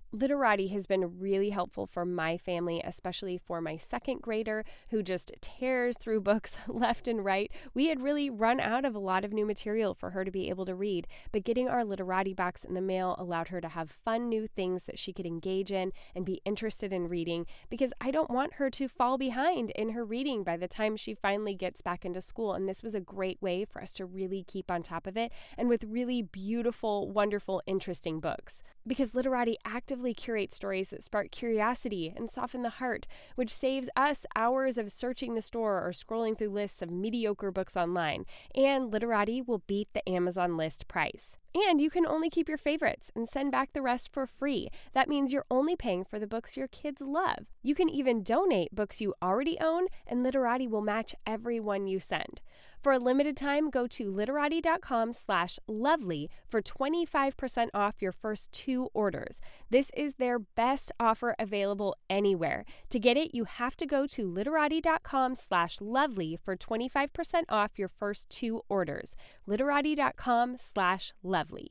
Literati has been really helpful for my family, especially for my second grader who just tears through books left and right. We had really run out of a lot of new material for her to be able to read, but getting our Literati box in the mail allowed her to have fun new things that she could engage in and be interested in reading, because I don't want her to fall behind in her reading by the time she finally gets back into school. And this was a great way for us to really keep on top of it, and with really beautiful, wonderful, interesting books. Because Literati actively curate stories that spark curiosity and soften the heart, which saves us hours of searching the store or scrolling through lists of mediocre books online. And Literati will beat the Amazon list price. And you can only keep your favorites and send back the rest for free. That means you're only paying for the books your kids love. You can even donate books you already own, and Literati will match every one you send. For a limited time, go to literati.com slash lovely for twenty-five percent off your first two orders. This is their best offer available anywhere. To get it, you have to go to literati.com slash lovely for twenty-five percent off your first two orders. literati.com slash lovely.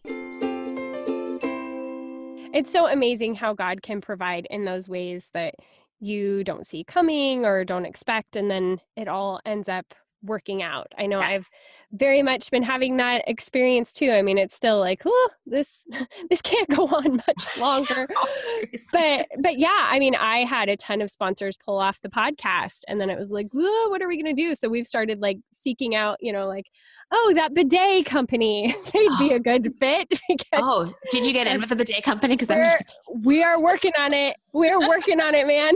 It's so amazing how God can provide in those ways that you don't see coming or don't expect, and then it all ends up working out. I know yes. I've very much been having that experience too. I mean, it's still like, oh, this this can't go on much longer. oh, but but yeah, I mean, I had a ton of sponsors pull off the podcast, and then it was like, whoa, what are we going to do? So we've started like seeking out, you know, like, oh, that bidet company, they'd be a good fit. Oh, did you get in with the bidet company? Because we are working on it. We're working on it, man.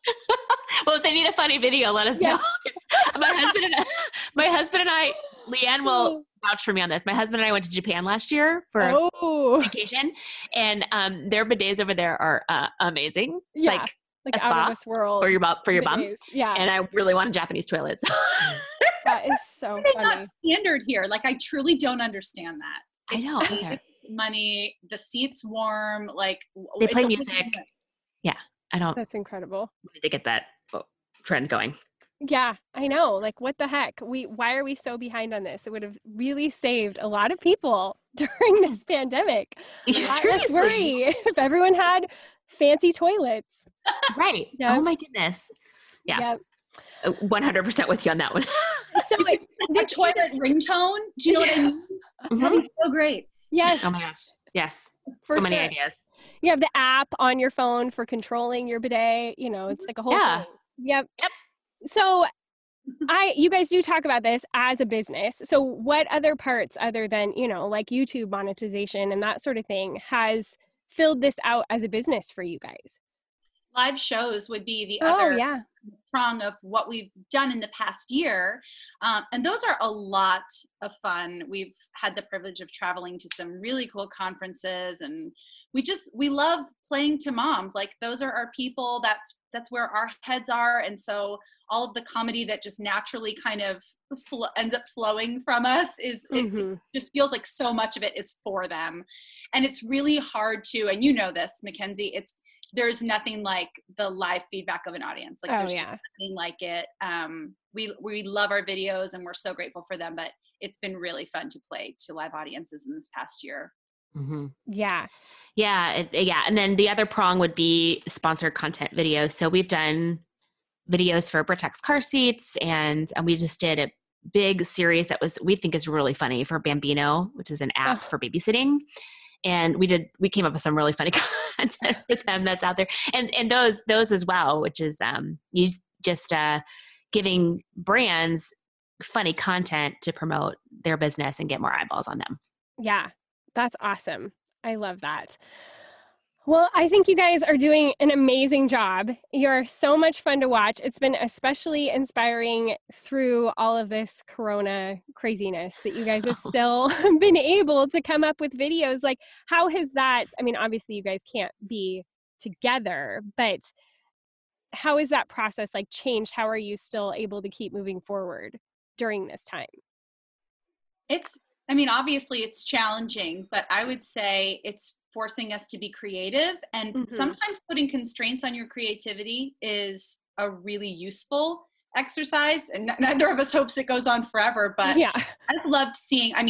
Well, if they need a funny video, let us yeah. know. my husband and I, my husband and I, Leanne will vouch for me on this. My husband and I went to Japan last year for oh. vacation, and um, their bidets over there are uh, amazing. Yeah, like, like a spa out of this world for your bum. For your bum. Yeah, and I really want a Japanese toilet. So. That is so it's funny. Not standard here. Like, I truly don't understand that. It's I know. Okay. Money, the seats warm. Like they play music. Yeah. I don't. That's incredible. Need to get that trend going. Yeah, I know. Like, what the heck? We why are we so behind on this? It would have really saved a lot of people during this pandemic. Seriously, worry if everyone had fancy toilets. Right. Yep. Oh my goodness. Yeah. Yep. one hundred percent with you on that one. So like, the toilet ringtone. Do you know what I mean? Mm-hmm. That'd be so great. Yes. Oh my gosh. Yes. For so many sure. ideas. You have the app on your phone for controlling your bidet. You know, it's like a whole yeah. thing. Yep. Yep. So I, you guys do talk about this as a business. So what other parts other than, you know, like YouTube monetization and that sort of thing has filled this out as a business for you guys? Live shows would be the oh, other yeah. prong of what we've done in the past year. Um, and those are a lot of fun. We've had the privilege of traveling to some really cool conferences, and we just, we love playing to moms. Like, those are our people. That's, that's where our heads are. And so all of the comedy that just naturally kind of fl- ends up flowing from us is, mm-hmm. it just feels like so much of it is for them. And it's really hard to, and you know this, Mackenzie, it's, there's nothing like the live feedback of an audience. Like, oh, there's yeah. just nothing like it. Um, we, we love our videos and we're so grateful for them, but it's been really fun to play to live audiences in this past year. Mm-hmm. Yeah. Yeah. It, yeah. And then the other prong would be sponsored content videos. So we've done videos for Britax car seats, and, and we just did a big series that was, we think is really funny, for Bambino, which is an app oh. for babysitting. And we did, we came up with some really funny content for them that's out there. And, and those, those as well, which is, um, you just, uh, giving brands funny content to promote their business and get more eyeballs on them. Yeah. That's awesome. I love that. Well, I think you guys are doing an amazing job. You're so much fun to watch. It's been especially inspiring through all of this Corona craziness that you guys have still been able to come up with videos. Like, how has that, I mean, obviously you guys can't be together, but how is that process like changed? How are you still able to keep moving forward during this time? It's, I mean, obviously it's challenging, but I would say it's forcing us to be creative, and mm-hmm. sometimes putting constraints on your creativity is a really useful exercise, and neither of us hopes it goes on forever, but yeah. I've loved seeing, I mean,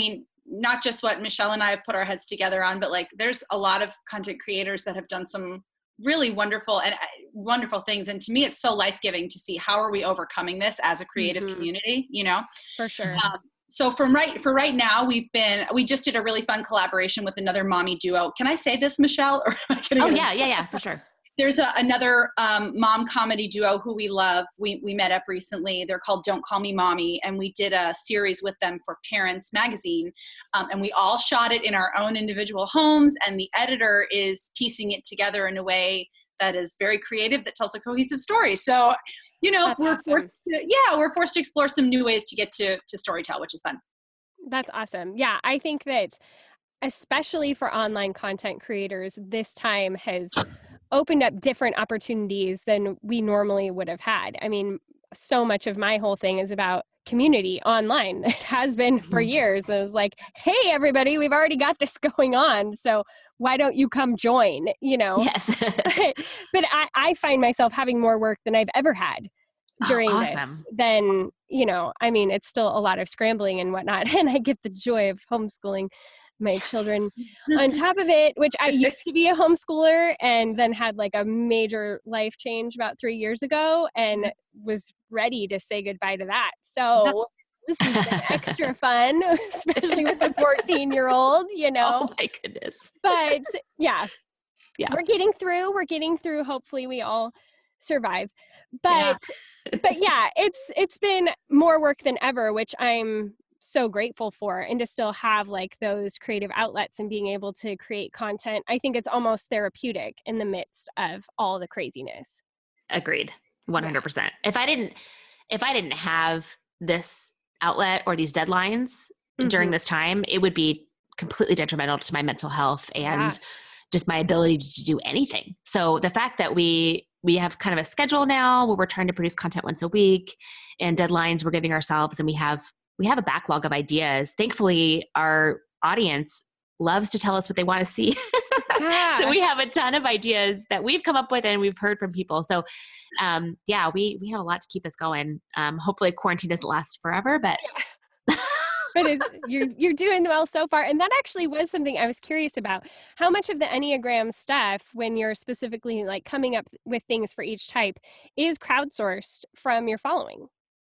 not just what Michelle and I have put our heads together on, but like there's a lot of content creators that have done some really wonderful and uh, wonderful things. And to me, it's so life-giving to see how are we overcoming this as a creative mm-hmm. community, you know? For sure. Um, so from right, for right now, we've been, we just did a really fun collaboration with another mommy duo. Can I say this, Michelle? Or am I gonna oh yeah, yeah, yeah, for sure. There's a, another um, mom comedy duo who we love. We we met up recently. They're called Don't Call Me Mommy, and we did a series with them for Parents Magazine. Um, and we all shot it in our own individual homes, and the editor is piecing it together in a way that is very creative, that tells a cohesive story. So, you know, That's we're awesome. forced to, yeah, we're forced to explore some new ways to get to to storytell, which is fun. That's awesome. Yeah, I think that especially for online content creators, this time has opened up different opportunities than we normally would have had. I mean, so much of my whole thing is about community online. It has been for years. It was like, hey, everybody, we've already got this going on. So why don't you come join, you know? Yes. but but I, I find myself having more work than I've ever had during oh, awesome. this. Then, you know, I mean, it's still a lot of scrambling and whatnot. And I get the joy of homeschooling my yes. children on top of it, which I used to be a homeschooler and then had like a major life change about three years ago and was ready to say goodbye to that. So this has been extra fun, especially with a fourteen year old, you know. Oh my goodness. But yeah, yeah, we're getting through, we're getting through. Hopefully we all survive. But, yeah. but yeah, it's, it's been more work than ever, which I'm so grateful for, and to still have like those creative outlets and being able to create content. I think it's almost therapeutic in the midst of all the craziness. Agreed. one hundred percent. Yeah. If I didn't, if I didn't have this outlet or these deadlines mm-hmm. during this time, it would be completely detrimental to my mental health and yeah. just my ability to do anything. So the fact that we, we have kind of a schedule now where we're trying to produce content once a week and deadlines we're giving ourselves, and we have we have a backlog of ideas. Thankfully, our audience loves to tell us what they want to see. Yeah. So we have a ton of ideas that we've come up with and we've heard from people. So um, yeah, we, we have a lot to keep us going. Um, hopefully quarantine doesn't last forever, but yeah. but it's, you're, you're doing well so far. And that actually was something I was curious about. How much of the Enneagram stuff, when you're specifically like coming up with things for each type, is crowdsourced from your following?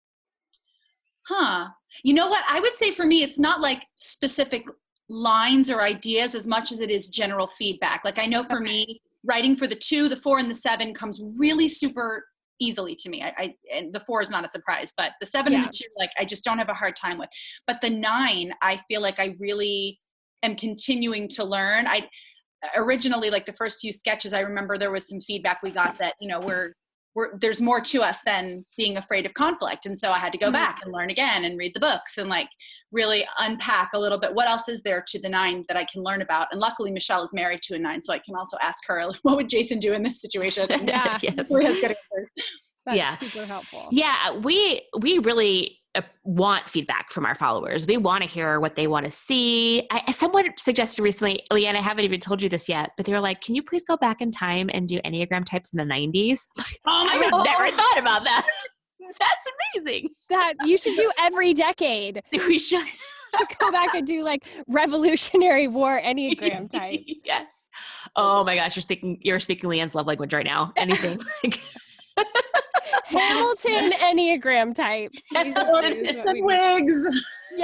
Huh. You know what? I would say for me, it's not like specific lines or ideas as much as it is general feedback. Like I know for okay. me, writing for the two, the four, and the seven comes really super easily to me. I, I and the four is not a surprise, but the seven yeah. and the two, like I just don't have a hard time with. But the nine, I feel like I really am continuing to learn. I originally, like the first few sketches, I remember there was some feedback we got that, you know, we're We're, there's more to us than being afraid of conflict. And so I had to go mm-hmm. back and learn again and read the books and like really unpack a little bit. What else is there to the nine that I can learn about? And luckily Michelle is married to a nine, so I can also ask her, what would Jason do in this situation? Yeah. Yes. That's yeah. super helpful. Yeah. We, we really uh, want feedback from our followers. We want to hear what they want to see. I, someone suggested recently, Leanne, I haven't even told you this yet, but they were like, can you please go back in time and do Enneagram types in the nineties? Oh my I would God. have never thought about that. That's amazing. That you should do every decade. We should. Go back and do like Revolutionary War Enneagram type. Yes. Oh my gosh, you're speaking you're speaking Leanne's love language right now. Anything like Hamilton Enneagram types. And wigs. Yeah.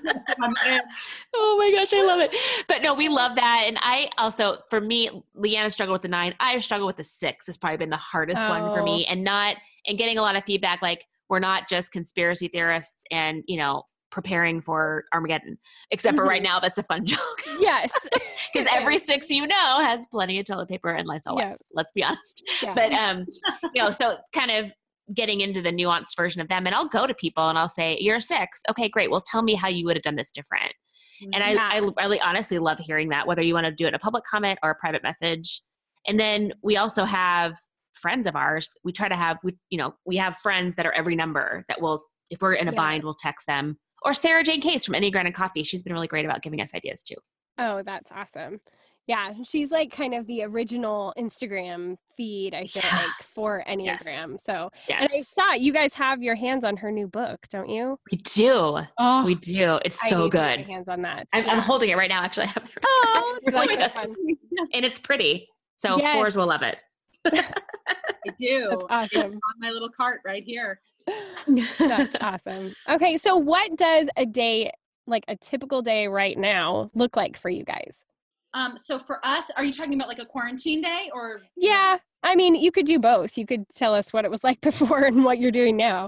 Oh my gosh, I love it. But no, we love that. And I also, for me, Leanna struggled with the nine. I struggled with the six. It's probably been the hardest oh. one for me. And not, and getting a lot of feedback, like we're not just conspiracy theorists and, you know, preparing for Armageddon, except for mm-hmm. right now, that's a fun joke. Yes. Because every six, you know, has plenty of toilet paper and Lysol wipes. Yes. Let's be honest. Yeah. But, um, you know, so kind of getting into the nuanced version of them. And I'll go to people and I'll say, you're a six. Okay, great. Well, tell me how you would have done this different. And yeah. I, I really honestly love hearing that, whether you want to do it in a public comment or a private message. And then we also have friends of ours. We try to have, we, you know, we have friends that are every number that will, if we're in a yeah. bind, we'll text them. Or Sarah Jane Case from Enneagram and Coffee. She's been really great about giving us ideas too. Oh, that's awesome. Yeah, she's like kind of the original Instagram feed, I feel Yeah. like, for Enneagram. Yes. So, and I Yes. saw you guys have your hands on her new book, don't you? We do. Oh, We do. It's I so need to good. get my hands on that. I'm, Yeah. I'm holding it right now. Actually, I have it right Oh, now. It's really that's good. fun. And it's pretty. So Yes. fours will love it. I do. That's awesome. It's on my little cart right here. That's awesome. Okay, so what does a day, like a typical day right now, look like for you guys? Um, so for us, are you talking about like a quarantine day or? Yeah, I mean, you could do both. You could tell us what it was like before and what you're doing now.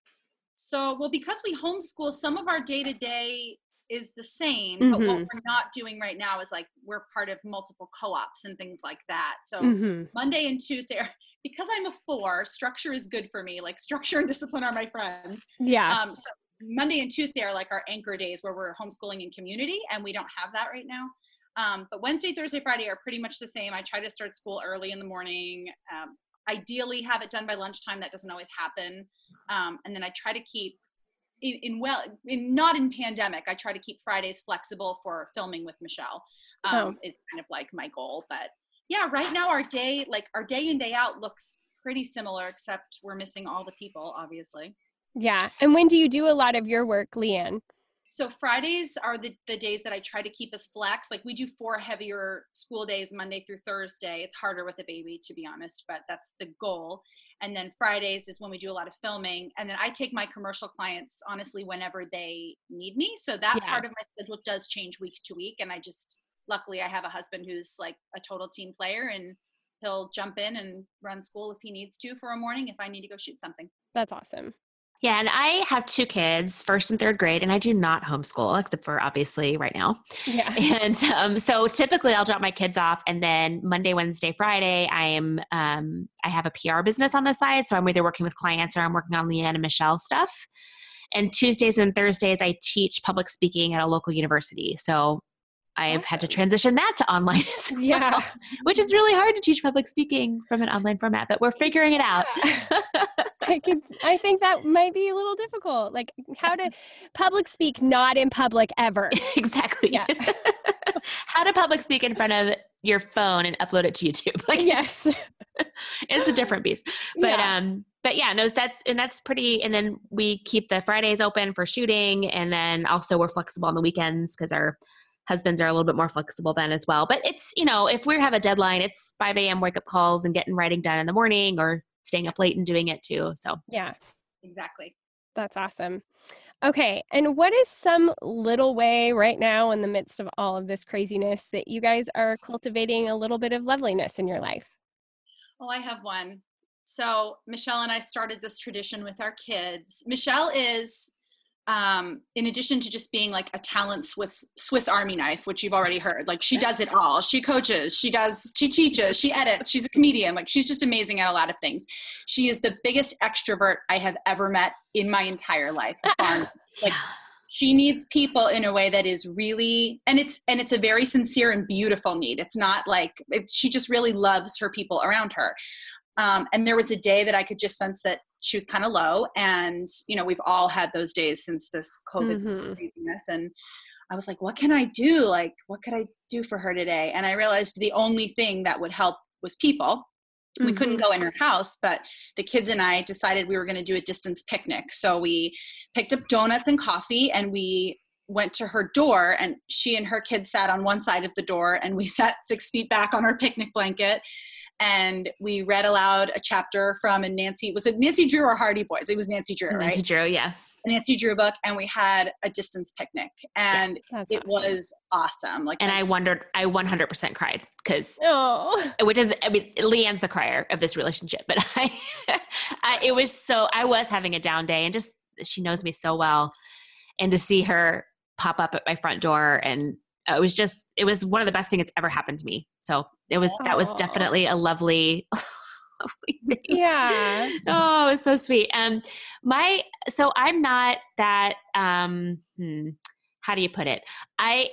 So, well, because we homeschool, some of our day to day is the same, mm-hmm. but what we're not doing right now is like we're part of multiple co-ops and things like that. So mm-hmm. Monday and Tuesday, are, because I'm a four, structure is good for me. Like structure and discipline are my friends. Yeah. Um, so Monday and Tuesday are like our anchor days where we're homeschooling in community, and we don't have that right now. Um, but Wednesday, Thursday, Friday are pretty much the same. I try to start school early in the morning. Um, ideally have it done by lunchtime. That doesn't always happen. Um, and then I try to keep in, in well, in not in pandemic, I try to keep Fridays flexible for filming with Michelle, um, oh. is kind of like my goal. But yeah, right now our day, like our day in, day out looks pretty similar, except we're missing all the people, obviously. Yeah. And when do you do a lot of your work, Leanne? So Fridays are the, the days that I try to keep us flex. Like we do four heavier school days, Monday through Thursday. It's harder with a baby, to be honest, but that's the goal. And then Fridays is when we do a lot of filming. And then I take my commercial clients, honestly, whenever they need me. So that Yeah. part of my schedule does change week to week. And I just, luckily I have a husband who's like a total team player, and he'll jump in and run school if he needs to for a morning if I need to go shoot something. That's awesome. Yeah, and I have two kids, first and third grade, and I do not homeschool, except for obviously right now. Yeah. And um, so typically I'll drop my kids off, and then Monday, Wednesday, Friday, I am um, I have a P R business on the side, so I'm either working with clients or I'm working on Leanne and Michelle stuff. And Tuesdays and Thursdays, I teach public speaking at a local university. So I've awesome. had to transition that to online as well, yeah. which is really hard to teach public speaking from an online format, but we're figuring it out. Yeah. I could, I think that might be a little difficult. Like how to public speak not in public ever. Exactly. Yeah. How to public speak in front of your phone and upload it to YouTube. Like, yes. It's a different beast. But yeah. um but yeah, no, that's and that's pretty, and then we keep the Fridays open for shooting, and then also we're flexible on the weekends because our husbands are a little bit more flexible then as well. But it's, you know, if we have a deadline, it's five a.m. wake up calls and getting writing done in the morning, or staying up late and doing it too. So yeah, exactly. That's awesome. Okay. And what is some little way right now in the midst of all of this craziness that you guys are cultivating a little bit of loveliness in your life? Oh, I have one. So Michelle and I started this tradition with our kids. Michelle is, um, in addition to just being like a talent Swiss, Swiss Army knife, which you've already heard, like she does it all. She coaches, she does, she teaches, she edits, she's a comedian. Like she's just amazing at a lot of things. She is the biggest extrovert I have ever met in my entire life. Like she needs people in a way that is really, and it's, and it's a very sincere and beautiful need. It's not like, it, she just really loves her people around her. Um, and there was a day that I could just sense that she was kind of low. And, you know, we've all had those days since this COVID mm-hmm. craziness. And I was like, what can I do? Like, what could I do for her today? And I realized the only thing that would help was people. We mm-hmm. couldn't go in her house, but the kids and I decided we were going to do a distance picnic. So we picked up donuts and coffee, and we went to her door, and she and her kids sat on one side of the door, and we sat six feet back on our picnic blanket. And we read aloud a chapter from a Nancy, was it Nancy Drew or Hardy Boys? It was Nancy Drew, right? Nancy Drew, yeah. A Nancy Drew book, and we had a distance picnic, and yeah, it awesome. was awesome. Like, and I wondered, I one hundred percent cried because, oh, which is, I mean, Leanne's the crier of this relationship, but I, I, it was so, I was having a down day, and just, she knows me so well, and to see her pop up at my front door, and it was just, it was one of the best things that's ever happened to me. So it was, that was definitely a lovely, lovely thing. Yeah. Oh, it was so sweet. Um, my, so I'm not that, um, hmm, how do you put it? I,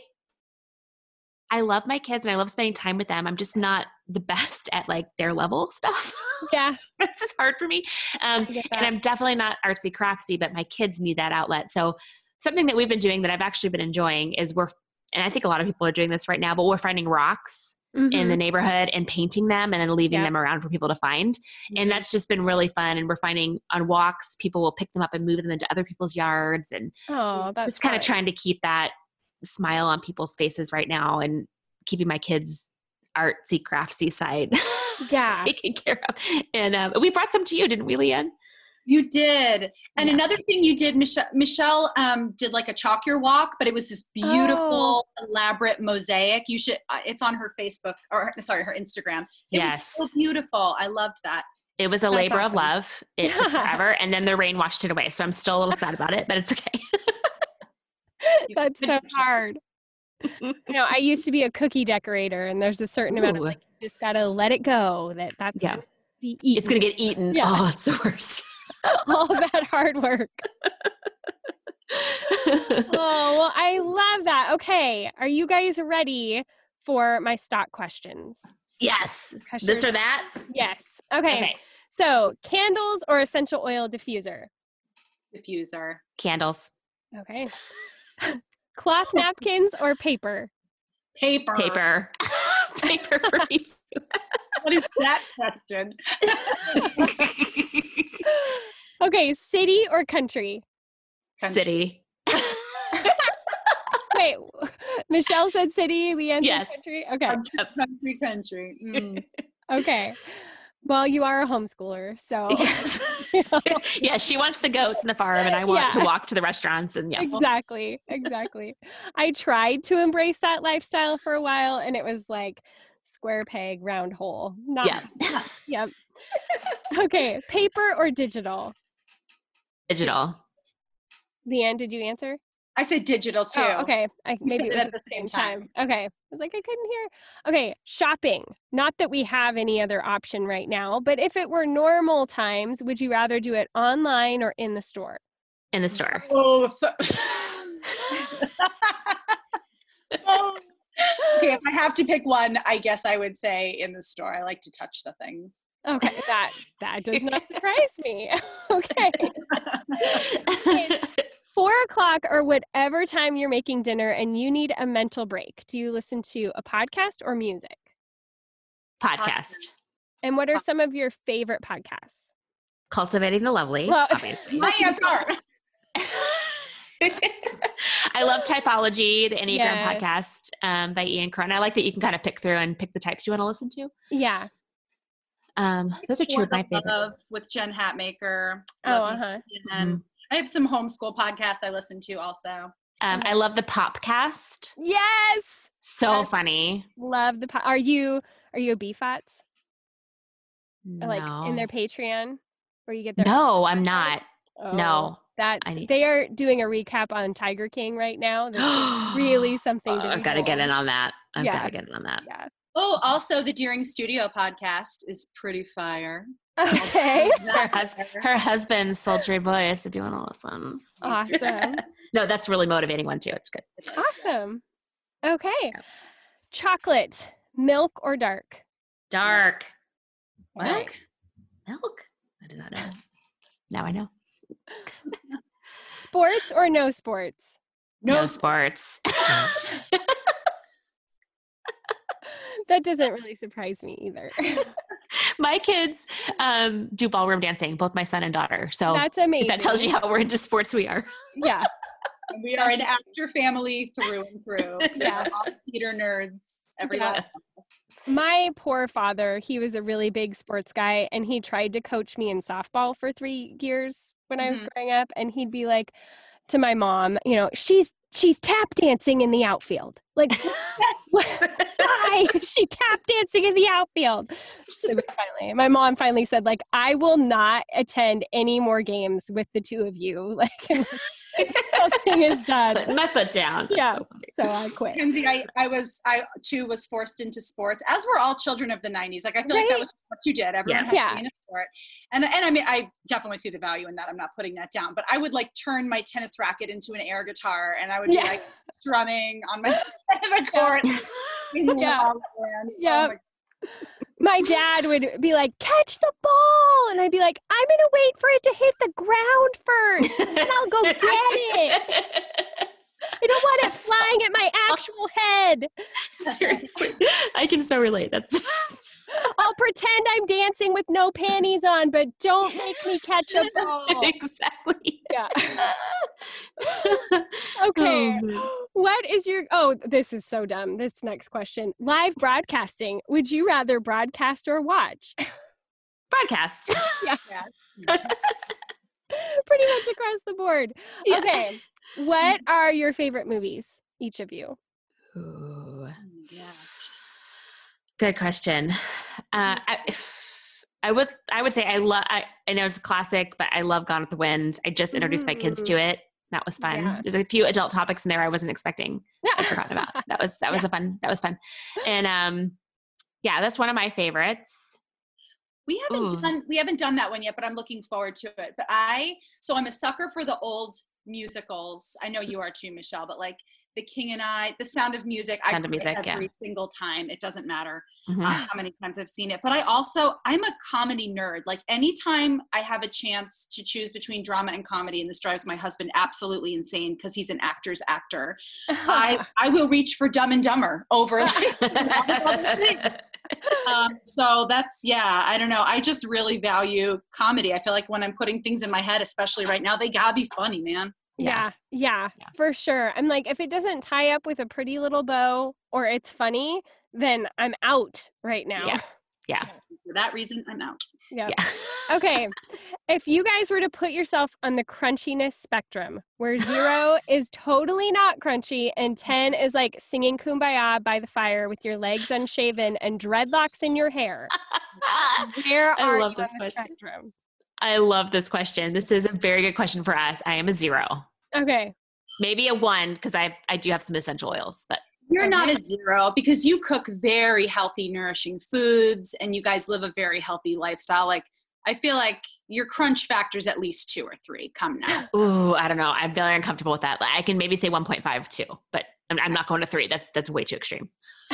I love my kids and I love spending time with them. I'm just not the best at like their level stuff. Yeah. It's just hard for me. Um, and I'm definitely not artsy craftsy, but my kids need that outlet. So something that we've been doing that I've actually been enjoying is we're and I think a lot of people are doing this right now, but we're finding rocks Mm-hmm. in the neighborhood and painting them and then leaving Yep. them around for people to find. Mm-hmm. And that's just been really fun. And we're finding on walks, people will pick them up and move them into other people's yards, and Oh, that's just kind of fun. trying to keep that smile on people's faces right now and keeping my kids' artsy craftsy side Yeah. taken care of. And um, we brought some to you, didn't we, Leanne? You did. And Yeah. another thing you did, Michelle, Michelle um, did like a chalk your walk, but it was this beautiful, Oh. elaborate mosaic. You should, uh, it's on her Facebook or sorry, her Instagram. It Yes. was so beautiful. I loved that. It was a That's labor of awesome. love. It took forever. And then the rain washed it away. So I'm still a little sad about it, but it's okay. That's so hard. You know, I used to be a cookie decorator, and there's a certain amount of Ooh. like, you just gotta let it go. That that's Yeah. gonna be eaten. It's going to get eaten. Yeah. Oh, it's the worst. all that hard work. Oh, well, I love that. Okay, are you guys ready for my stock questions? Yes. Because This you're- or that? Yes. Okay. Okay. So, candles or essential oil diffuser? Diffuser. Candles. Okay. Cloth napkins or paper? Paper. Paper. Paper for me too. What is that question? Okay, city or country? Country. City. Wait, Michelle said city, Leanne Yes. said country? Okay. Country, country. Mm. Okay. Well, you are a homeschooler, so Yes. Yeah, she wants the goats and the farm, and I want Yeah. to walk to the restaurants. And yeah. exactly, exactly. I tried to embrace that lifestyle for a while, and it was like square peg, round hole. Not, Yeah. Yep. Okay, paper or digital? Digital. Leanne, did you answer? I said digital too. Oh, okay. I, We maybe said it it was at the same time. Okay. I was like, I couldn't hear. Okay, shopping. Not that we have any other option right now, but if it were normal times, would you rather do it online or in the store? In the store. Oh. Oh. Okay, if I have to pick one, I guess I would say in the store. I like to touch the things. Okay, that that does not surprise me. Okay. Four o'clock or whatever time you're making dinner and you need a mental break. Do you listen to a podcast or music? Podcast. And what are some of your favorite podcasts? Cultivating the Lovely. Well- obviously. My answer. I love Typology, the Enneagram Yes. podcast um, by Ian Cron. I like that you can kind of pick through and pick the types you want to listen to. Yeah. Um, those are two of my favorites. Love with Jen Hatmaker. Oh, Love me uh-huh. some Jen. I have some homeschool podcasts I listen to also. Um, I love the Popcast. Yes. So Yes. funny. Love the po- Are you are you a B F A T S? No. Like in their Patreon where you get their No, I'm not. Oh, No. That's I need- they are doing a recap on Tiger King right now. That's really something to I've got to get behold. in on that. I've Yeah. got to get in on that. Yeah. Oh, also the Deering Studio podcast is pretty fire. Okay. It's her, hus- her husband's sultry voice, if you want to listen. Awesome. No, that's a really motivating one too. It's good. Awesome. Okay. Chocolate, milk or dark? Dark. What? Milk. Milk? I did not know. Now I know. Sports or no sports? No, No sports. That doesn't really surprise me either. My kids um, do ballroom dancing, both my son and daughter. So That's amazing. that tells you how we're into sports we are. Yeah. We are an actor family through and through. Yeah. All theater nerds. Every Yeah. last My poor father, he was a really big sports guy, and he tried to coach me in softball for three years when I was Mhm. growing up. And he'd be like to my mom, you know, she's she's tap dancing in the outfield. Like, why is she tap dancing in the outfield? So finally, my mom finally said, like, I will not attend any more games with the two of you. Like, something is done. Put my foot down. That's Yeah. so funny. So I quit. Mackenzie, I, I was, I too was forced into sports, as were all children of the nineties. Like, I feel like Right? that was what you did. Everyone Yeah. had Yeah. to be in a sport. And, and I mean, I definitely see the value in that. I'm not putting that down. But I would like turn my tennis racket into an air guitar, and I would Yeah. be like strumming on my side of the court. Yeah. All around. Yeah. Oh my- My dad would be like, catch the ball. And I'd be like, I'm going to wait for it to hit the ground first, and then I'll go get it. I don't want it flying at my actual head. Seriously. I can so relate. That's I'll pretend I'm dancing with no panties on, but don't make me catch a ball. Exactly. Yeah. Okay. Oh, What is your, oh, this is so dumb. This next question. Live broadcasting. Would you rather broadcast or watch? broadcast. Yeah. Yeah. Pretty much across the board. Yeah. Okay. What are your favorite movies, each of you? Ooh. Yeah. Good question. Uh, I, I would I would say I love. I, I know it's a classic, but I love Gone with the Wind. I just introduced my kids to it. That was fun. Yeah. There's a few adult topics in there I wasn't expecting. I'd forgotten about. That was that was Yeah. a fun. That was fun. And um, yeah, that's one of my favorites. We haven't Ooh. done we haven't done that one yet, but I'm looking forward to it. But I so I'm a sucker for the old musicals. I know you are too, Michelle, but like The King and I, The Sound of Music, Sound I of Music, every yeah. single time. It doesn't matter Mhm. uh, how many times I've seen it. But I also I'm a comedy nerd. Like anytime I have a chance to choose between drama and comedy, and this drives my husband absolutely insane because he's an actor's actor, I I will reach for Dumb and Dumber over like, um, so that's, yeah, I don't know. I just really value comedy. I feel like when I'm putting things in my head, especially right now, they gotta be funny, man. Yeah, yeah, Yeah. for sure. I'm like, if it doesn't tie up with a pretty little bow or it's funny, then I'm out right now. Yeah. Yeah. For that reason, I'm out. Yep. Yeah. Okay. If you guys were to put yourself on the crunchiness spectrum, where zero is totally not crunchy and ten is like singing Kumbaya by the fire with your legs unshaven and dreadlocks in your hair, where I are love you this on the question. spectrum? I love this question. This is a very good question for us. I am a zero, Okay. maybe a one because I I do have some essential oils, but You're not a zero because you cook very healthy, nourishing foods and you guys live a very healthy lifestyle. Like, I feel like your crunch factor's at least two or three. Come now. ooh, I don't know. I'm very uncomfortable with that. I can maybe say one point five too, but I'm, I'm not going to three. That's that's way too extreme.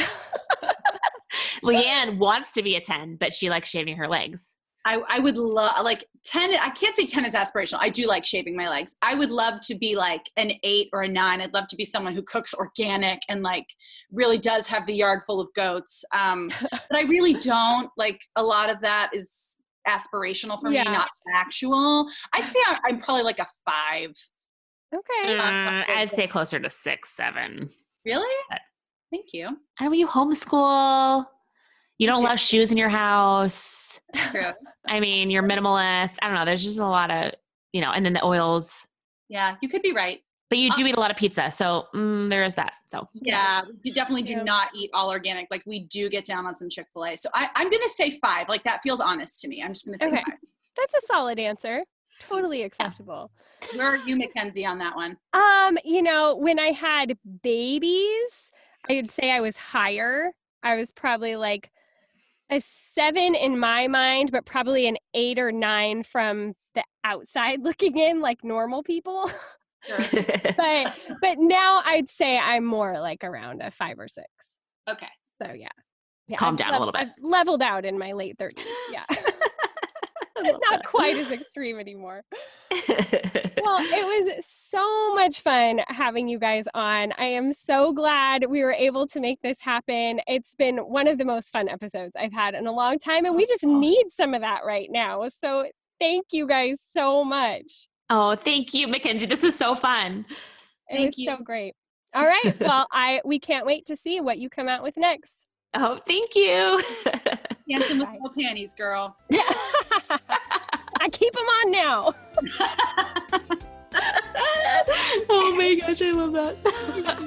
Leanne wants to be a ten, but she likes shaving her legs. I, I would love, like ten, I can't say ten is aspirational. I do like shaving my legs. I would love to be like an eight or a nine. I'd love to be someone who cooks organic and like really does have the yard full of goats. Um, but I really don't. Like a lot of that is aspirational for Yeah. me, not factual. I'd say I'm, I'm probably like a five. Okay. Uh, I'd say closer to six, seven. Really? But- Thank you. I know you homeschool. You don't do. allow shoes in your house. True. I mean, you're minimalist. I don't know. There's just a lot of, you know, and then the oils. Yeah, you could be right. But you do eat a lot of pizza, so mm, there is that. So Yeah, we definitely do Yeah. not eat all organic. Like we do get down on some Chick-fil-A. So I, I'm going to say five. Like that feels honest to me. I'm just going to say Okay. five. That's a solid answer. Totally acceptable. Where are you, Mackenzie, on that one? Um, you know, when I had babies, I'd say I was higher. I was probably like a seven in my mind, but probably an eight or nine from the outside looking in, like normal people. Sure. but but now I'd say I'm more like around a five or six. Okay. So yeah. Yeah, Calm I've down a little bit. I've leveled out in my late thirties. Yeah. Not quite as extreme anymore. Well, it was so much fun having you guys on. I am so glad we were able to make this happen. It's been one of the most fun episodes I've had in a long time, and we just need some of that right now. So thank you guys so much. Oh, thank you, Mackenzie. This was so fun. It Thank was you. so great. All right. Well, I we can't wait to see what you come out with next. Oh, thank you. Dancing with Bye. no panties, girl. I keep them on now. Oh my gosh, I love that. Thank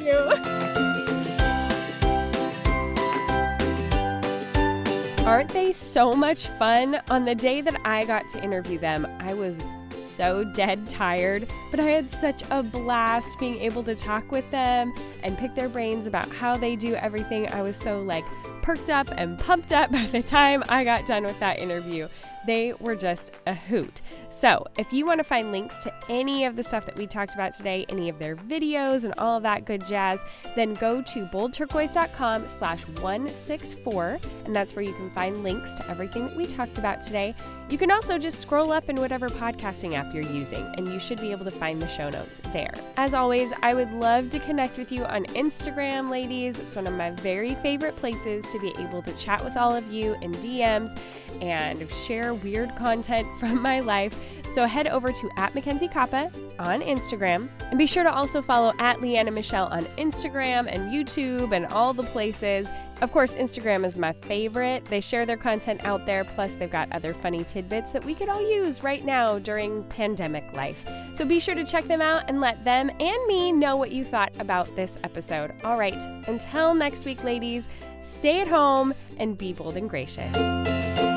you. Aren't they so much fun? On the day that I got to interview them, I was so dead tired, but I had such a blast being able to talk with them and pick their brains about how they do everything. I was so like perked up and pumped up by the time I got done with that interview. They were just a hoot. So if you want to find links to any of the stuff that we talked about today, any of their videos and all of that good jazz, then go to boldturquoise.com slash 164, and that's where you can find links to everything that we talked about today. You can also just scroll up in whatever podcasting app you're using, and you should be able to find the show notes there. As always, I would love to connect with you on Instagram, ladies. It's one of my very favorite places to be able to chat with all of you in D Ms and share weird content from my life. So head over to at Mackenzie Koppa on Instagram, and be sure to also follow at Leanne and Michelle on Instagram and YouTube and all the places. Of course, Instagram is my favorite. They share their content out there, plus they've got other funny tidbits that we could all use right now during pandemic life. So be sure to check them out and let them and me know what you thought about this episode. All right, until next week, ladies, stay at home and be bold and gracious.